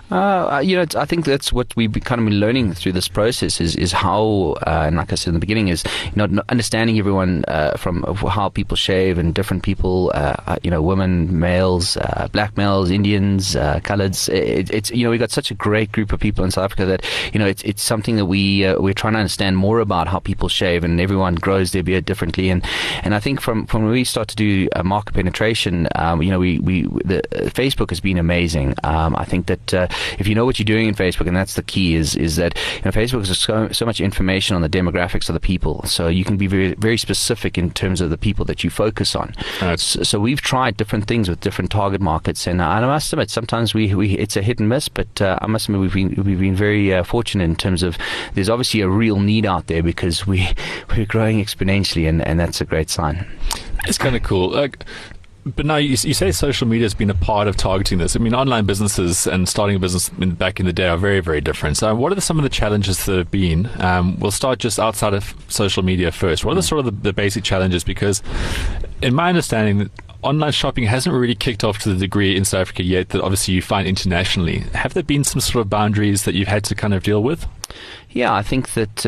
I think that's what we've kind of been learning through this process is how, and like I said in the beginning, is understanding everyone from how people shave and different people, women, males, black males, Indians, coloreds. It's we got such a great group of people in South Africa that it's something that we're trying to understand more about how people shave, and everyone grows their beard differently. And I think from when we start to do market penetration, the Facebook has been amazing. I think that if you know what you're doing in Facebook, and that's the key, is that Facebook has so much information on the demographics of the people, so you can be very, very specific in terms of the people that you focus on. So we've tried different things with different target markets, and I must admit sometimes we it's a hit and miss, but I must admit we've been very fortunate in terms of there's obviously a real need out there because we're growing exponentially, and that's a great sign. It's kind of cool. But now you say social media has been a part of targeting this. I mean, online businesses and starting a business back in the day are very, very different. So what are some of the challenges that have been? We'll start just outside of social media first. What are the sort of the basic challenges? Because in my understanding, online shopping hasn't really kicked off to the degree in South Africa yet that obviously you find internationally. Have there been some sort of boundaries that you've had to kind of deal with? Yeah, I think that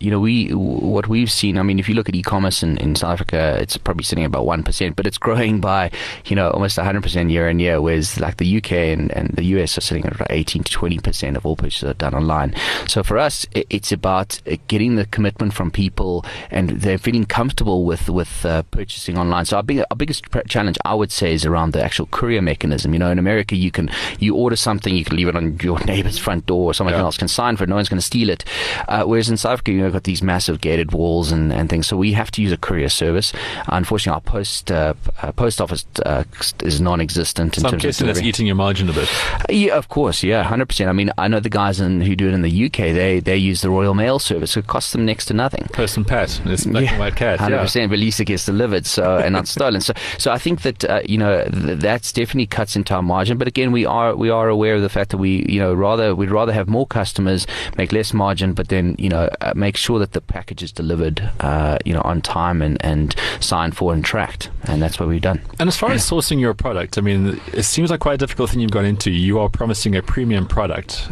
what we've seen. I mean, if you look at e-commerce in South Africa, it's probably sitting at about 1%, but it's growing by almost 100% year on year. Whereas like the UK and the US are sitting at about 18 to 20% of all purchases are done online. So for us, it's about getting the commitment from people, and they're feeling comfortable with purchasing online. So our biggest challenge, I would say, is around the actual courier mechanism. In America, you order something, you can leave it on your neighbor's front door, or someone else can sign for it. No one's going to steal it. Whereas in South Africa, you've got these massive gated walls and things. So we have to use a courier service. Unfortunately, our post office is non-existent. So I'm guessing that's eating your margin a bit. Yeah, of course. Yeah, 100%. I mean, I know the guys who do it in the UK. They use the Royal Mail service. It costs them next to nothing. Person Pat. It's black and white cat. 100%. But at least it gets delivered, and not stolen. So I think that that's definitely cuts into our margin. But again, we are aware of the fact that we'd rather have more customers, make less margin, but then make sure that the package is delivered on time and signed for and tracked, and that's what we've done. And as far as sourcing your product, I mean, it seems like quite a difficult thing you've gone into. You are promising a premium product.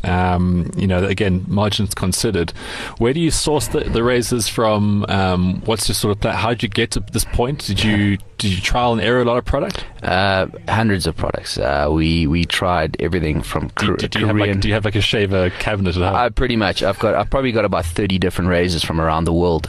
Again, margins considered. Where do you source the razors from? What's your sort of plan? How did you get to this point? Did you trial and error a lot of product? Hundreds of products. We tried everything from Korean. Do you have like a shaver cabinet at home? Pretty much. I've probably got about 30 different razors from around the world.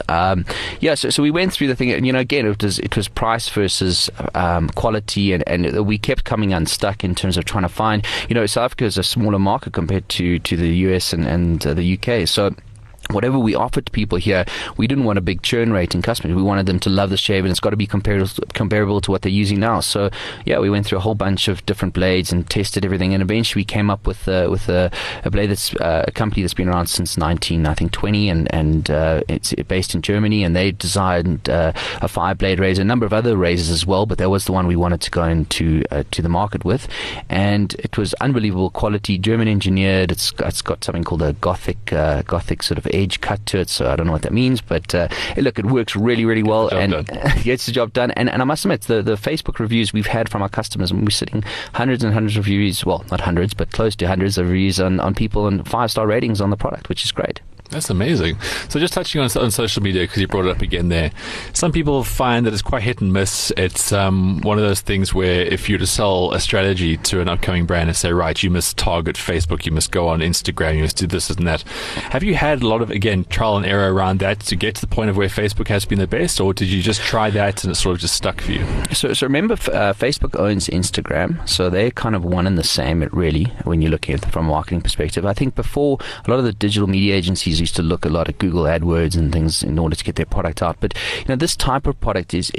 So we went through the thing, and again, it was price versus quality, and we kept coming unstuck in terms of trying to find. South Africa is a smaller market compared to the US and the UK. So whatever we offered to people here, we didn't want a big churn rate in customers. We wanted them to love the shave, and it's got to be comparable to what they're using now. So yeah, we went through a whole bunch of different blades and tested everything, and eventually we came up with a blade that's a company that's been around since 1920, and it's based in Germany, and they designed a 5-blade razor, a number of other razors as well, but that was the one we wanted to go into to the market with, and it was unbelievable quality, German engineered. It's got something called a Gothic sort of edge cut to it, so I don't know what that means, but look, it works really, really well and gets the job done. And I must admit, the Facebook reviews we've had from our customers, and we're sitting hundreds and hundreds of reviews, well, not hundreds, but close to hundreds of reviews on people, and 5-star ratings on the product, which is great. That's amazing. So just touching on social media, because you brought it up again there, some people find that it's quite hit and miss. It's one of those things where if you were to sell a strategy to an upcoming brand and say, right, you must target Facebook, you must go on Instagram, you must do this and that. Have you had a lot of, again, trial and error around that to get to the point of where Facebook has been the best, or did you just try that and it sort of just stuck for you? So remember, Facebook owns Instagram, so they're kind of one and the same, really, when you're looking at it from a marketing perspective. I think before, a lot of the digital media agencies used to look a lot at Google AdWords and things in order to get their product out. But this type of product is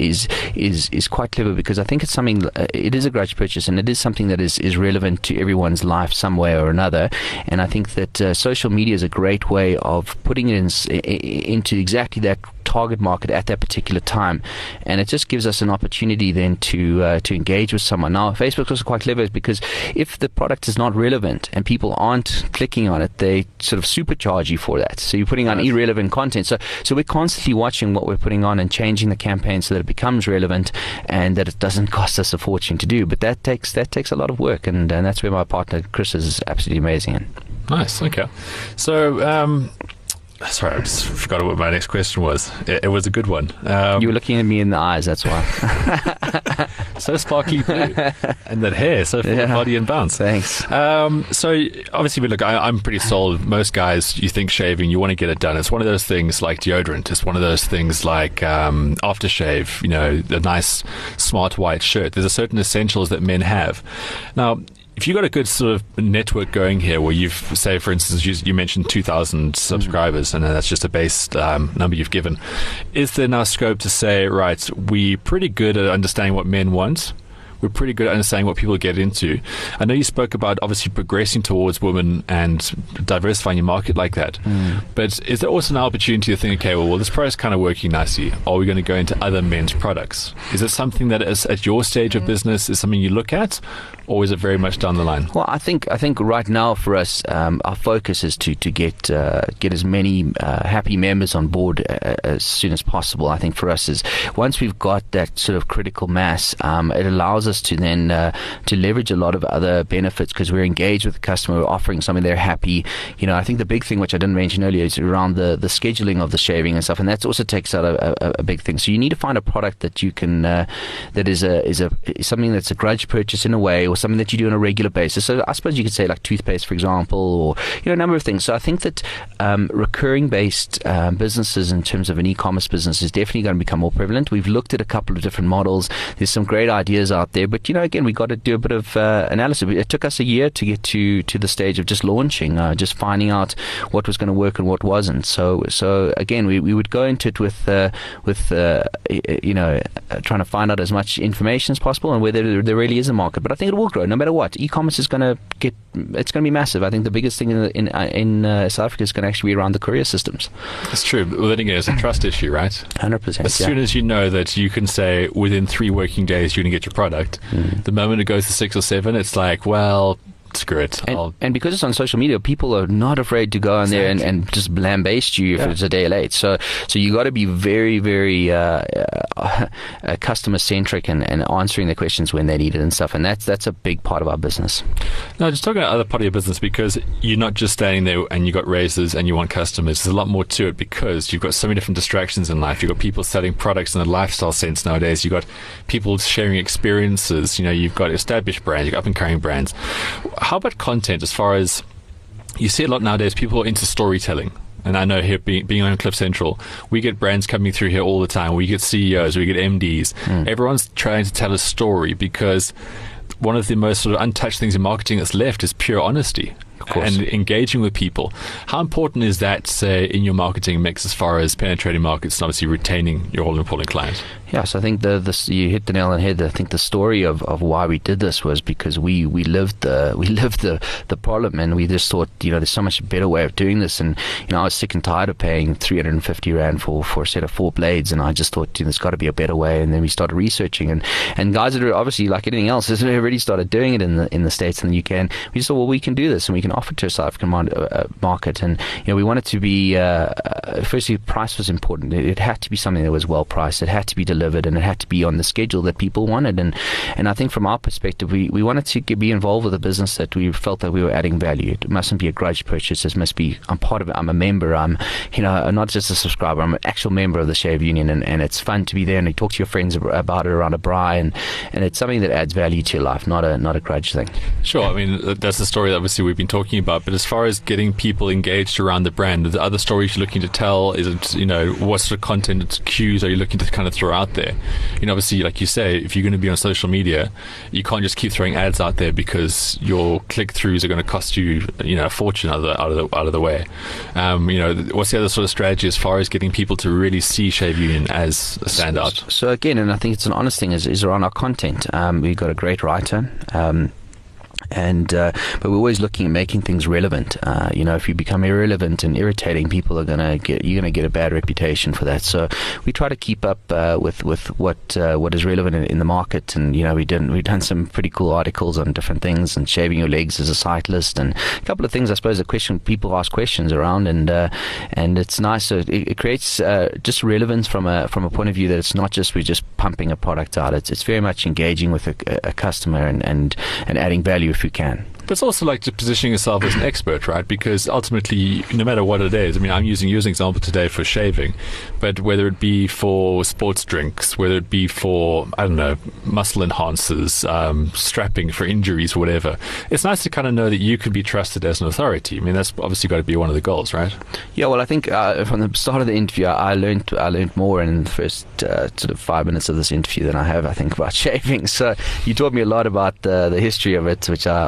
quite clever, because I think it's something. It is a grudge purchase, and it is something that is relevant to everyone's life some way or another. And I think that social media is a great way of putting it into exactly that target market at that particular time, and it just gives us an opportunity then to engage with someone. Now, Facebook is also quite clever, because if the product is not relevant and people aren't clicking on it, they sort of supercharge you for that. So you're putting on irrelevant content. So we're constantly watching what we're putting on and changing the campaign so that it becomes relevant and that it doesn't cost us a fortune to do. But that takes a lot of work, and that's where my partner Chris is absolutely amazing. Nice. Okay. So. Sorry, I just forgot what my next question was. It was a good one. You were looking at me in the eyes, that's why. So sparkly blue. And that hair, so full of body and bounce. Thanks. So obviously, look, I'm pretty sold. Most guys, you think shaving, you want to get it done. It's one of those things like deodorant. It's one of those things like aftershave, a nice, smart white shirt. There's a certain essentials that men have. Now, if you've got a good sort of network going here, where you've, say, for instance, you mentioned 2,000 subscribers, and that's just a base number you've given, is there now scope to say, right, we're pretty good at understanding what men want, we're pretty good at understanding what people get into. I know you spoke about obviously progressing towards women and diversifying your market like that. But is there also an opportunity to think, okay, well, this product is kind of working nicely. Are we going to go into other men's products? Is it something that is at your stage of business is something you look at, or is it very much down the line? Well, I think right now for us, our focus is to get as many happy members on board as soon as possible. I think for us is once we've got that sort of critical mass, it allows us to then to leverage a lot of other benefits because we're engaged with the customer, we're offering something they're happy. I think the big thing which I didn't mention earlier is around the scheduling of the shaving and stuff, and that also takes out a big thing. So you need to find a product that you can that is something that's a grudge purchase in a way, or something that you do on a regular basis. So I suppose you could say like toothpaste, for example, or a number of things. So I think that recurring based businesses in terms of an e-commerce business is definitely going to become more prevalent. We've looked at a couple of different models. There's some great ideas out there, but again, we got to do a bit of analysis. It took us a year to get to the stage of just launching, just finding out what was going to work and what wasn't. So again, we would go into it with trying to find out as much information as possible and whether there really is a market. But I think it will grow no matter what. E-commerce is going to be massive. I think the biggest thing in South Africa is going to actually be around the courier systems. It's true. But then again, it's a trust issue, right? 100%. As soon as you know that you can say within 3 working days you're going to get your product, the moment it goes to 6 or 7, it's like, well, screw it. And because it's on social media, people are not afraid to go on there and just lambaste you if it's a day late. So you got to be very, very customer centric and answering the questions when they need it and stuff. And that's a big part of our business. Now, just talking about other part of your business, because you're not just standing there and you got razors and you want customers. There's a lot more to it because you've got so many different distractions in life. You've got people selling products in a lifestyle sense nowadays. You've got people sharing experiences. You've got established brands. You've got up-and-coming brands. How about content, as far as you see a lot nowadays, people are into storytelling. And I know here, being on Cliff Central, we get brands coming through here all the time. We get CEOs, we get MDs. Everyone's trying to tell a story because one of the most sort of untouched things in marketing that's left is pure honesty. And engaging with people. How important is that, say, in your marketing mix as far as penetrating markets and obviously retaining your all-important clients? Yeah, so I think you hit the nail on the head. I think the story of why we did this was because we lived the problem, and we just thought, there's so much better way of doing this. And I was sick and tired of paying 350 Rand for a set of 4 blades, and I just thought there's got to be a better way. And then we started researching, and guys that are obviously like anything else has already started doing it in the States and the UK. And we just thought, well, we can do this, and we can offer to a South African market. And we wanted to be firstly, price was important. It had to be something that was well priced. It had to be delivered, and it had to be on the schedule that people wanted. And I think from our perspective, we wanted to be involved with a business that we felt that we were adding value. It mustn't be a grudge purchase. It must be, I'm part of it. I'm a member. I'm not just a subscriber. I'm an actual member of the Shave Union, and it's fun to be there and you talk to your friends about it around a braai, and it's something that adds value to your life, not a grudge thing. Sure. I mean, that's the story that obviously we've been talking about. But as far as getting people engaged around the brand, the other stories you're looking to tell, is it, what sort of content cues are you looking to kind of throw out there? Obviously, like you say, if you're going to be on social media, you can't just keep throwing ads out there because your click-throughs are going to cost you, a fortune out of the way. What's the other sort of strategy as far as getting people to really see Shave Union as a standout? So again, and I think it's an honest thing, is around our content. We've got a great writer. But we're always looking at making things relevant. If you become irrelevant and irritating, you're going to get a bad reputation for that. So we try to keep up with what is relevant in the market. And we've done some pretty cool articles on different things, and shaving your legs as a cyclist, and a couple of things I suppose people ask questions around, and it's nice. So it creates just relevance from a point of view that it's not just we're just pumping a product out. It's very much engaging with a customer and adding value if you can. But it's also like just positioning yourself as an expert, right? Because ultimately, no matter what it is, I mean, I'm using you as an example today for shaving, but whether it be for sports drinks, whether it be for, I don't know, muscle enhancers, strapping for injuries or whatever, it's nice to kind of know that you can be trusted as an authority. I mean, that's obviously got to be one of the goals, right? Yeah, well, I think from the start of the interview, I learned more in the first sort of 5 minutes of this interview than I have, I think, about shaving. So you taught me a lot about the history of it, which I obviously didn't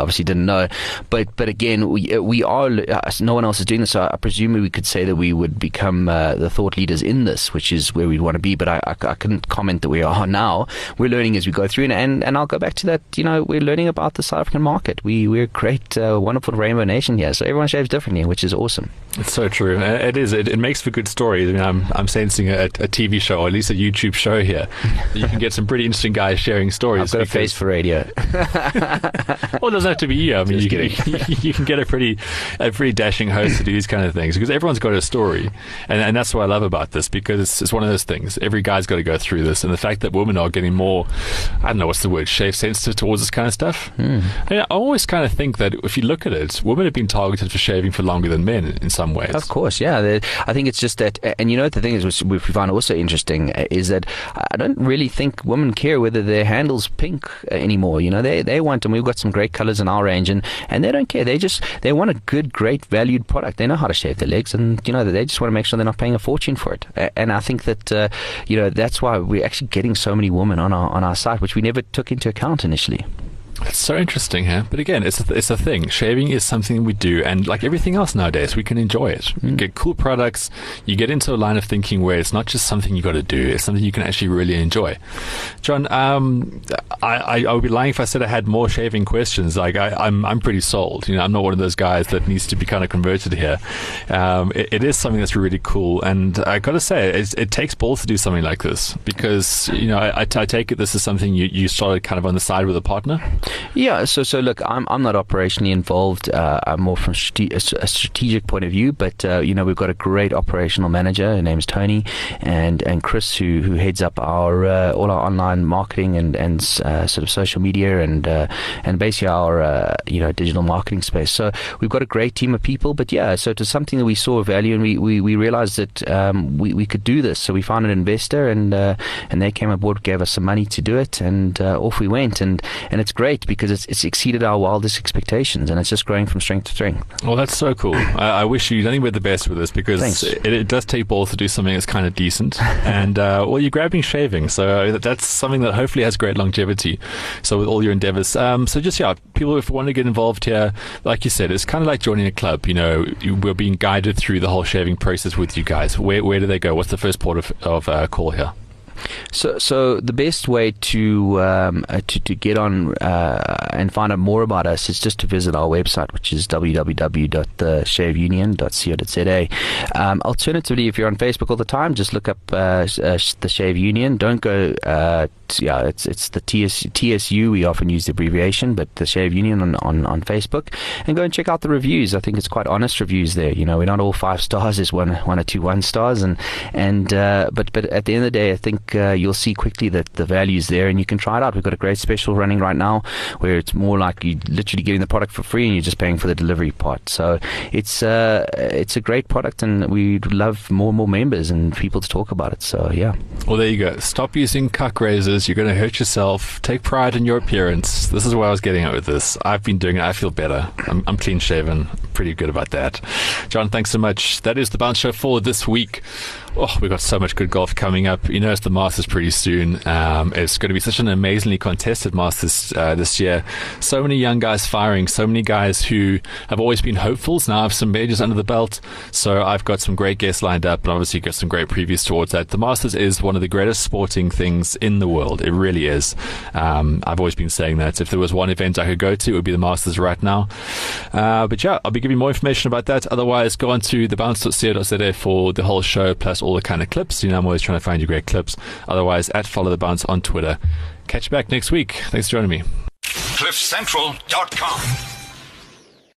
know. But again, we are, no one else is doing this, so I presume we could say that we would become the thought leaders in this, which is where we'd want to be. But I couldn't comment that we are now. We're learning as we go through, and I'll go back to that. We're learning about the South African market. We're a great, wonderful rainbow nation here, so everyone shaves differently, which is awesome. It's so true. It is. It makes for good stories. I mean, I'm sensing a TV show, or at least a YouTube show here. You can get some pretty interesting guys sharing stories. I've got a face for radio. Well, it doesn't have to be you. I mean, you can get a pretty dashing host to do these kind of things, because everyone's got a story, and that's what I love about this, because it's one of those things. Every guy's got to go through this, and the fact that women are getting more, I don't know what's the word, shave sensitive towards this kind of stuff. I always kind of think that if you look at it, women have been targeted for shaving for longer than men in some ways. Of course, yeah. I think it's just that, and the thing is, which we find also interesting, is that I don't really think women care whether their handle's pink anymore. They want, and we've got some great colors in our range, and they don't care. They want a good, great, valued product. They know how to shave their legs, and they just want to make sure they're not paying a fortune for it. And I think that that's why we're actually getting so many women on our site, which we never took into account initially. It's so interesting, huh? But again, it's a thing. Shaving is something we do, and like everything else nowadays, we can enjoy it. You get cool products. You get into a line of thinking where it's not just something you got to do; it's something you can actually really enjoy. John, I would be lying if I said I had more shaving questions. Like I'm pretty sold. I'm not one of those guys that needs to be kind of converted here. It is something that's really cool, and I got to say, it takes balls to do something like this, because I take it this is something you started kind of on the side with a partner. Yeah, so look, I'm not operationally involved. I'm more from a strategic point of view, but we've got a great operational manager. Her name's Tony, and Chris, who heads up all our online marketing and sort of social media and basically our digital marketing space. So we've got a great team of people. But yeah, so it was something that we saw value, and we realized that we could do this. So we found an investor, and they came aboard, gave us some money to do it, and off we went. And it's great, because it's exceeded our wildest expectations, and it's just growing from strength to strength. Well, that's so cool. I wish you nothing but the best with this, because it does take balls to do something that's kind of decent. And you're grabbing shaving, so that's something that hopefully has great longevity. So with all your endeavors, people, if want to get involved here, like you said, it's kind of like joining a club. We're being guided through the whole shaving process with you guys. Where do they go? What's the first port of call here? So the best way to get on and find out more about us is just to visit our website, which is www.theshaveunion.co.za. Alternatively, if you're on Facebook all the time, just look up the Shave Union. Don't go. It's the TSU. We often use the abbreviation, but the Shave Union on Facebook, and go and check out the reviews. I think it's quite honest reviews there. We're not all 5 stars. There's one or two 1 stars, but at the end of the day, I think you'll see quickly that the value is there, and you can try it out. We've got a great special running right now where it's more like you're literally getting the product for free and you're just paying for the delivery part. So it's a great product, and we'd love more and more members and people to talk about it. So yeah. Well, there you go. Stop using cuck razors. You're going to hurt yourself. Take pride in your appearance. This is where I was getting at with this. I've been doing it. I feel better. I'm clean shaven. Pretty good about that. John, thanks so much. That is the Bounce Show for this week. We've got so much good golf coming up. It's the Masters pretty soon. It's going to be such an amazingly contested Masters this year. So many young guys firing, so many guys who have always been hopefuls now have some majors under the belt. So I've got some great guests lined up, and obviously got some great previews towards that. The Masters is one of the greatest sporting things in the world. It really is. I've always been saying that. If there was one event I could go to, it would be the Masters right now. But yeah, I'll be giving more information about that. Otherwise, go on to thebounce.co.za for the whole show, plus all the kind of clips. I'm always trying to find you great clips. Otherwise, @Follow the Bounce on Twitter. Catch you back next week. Thanks for joining me. CliffCentral.com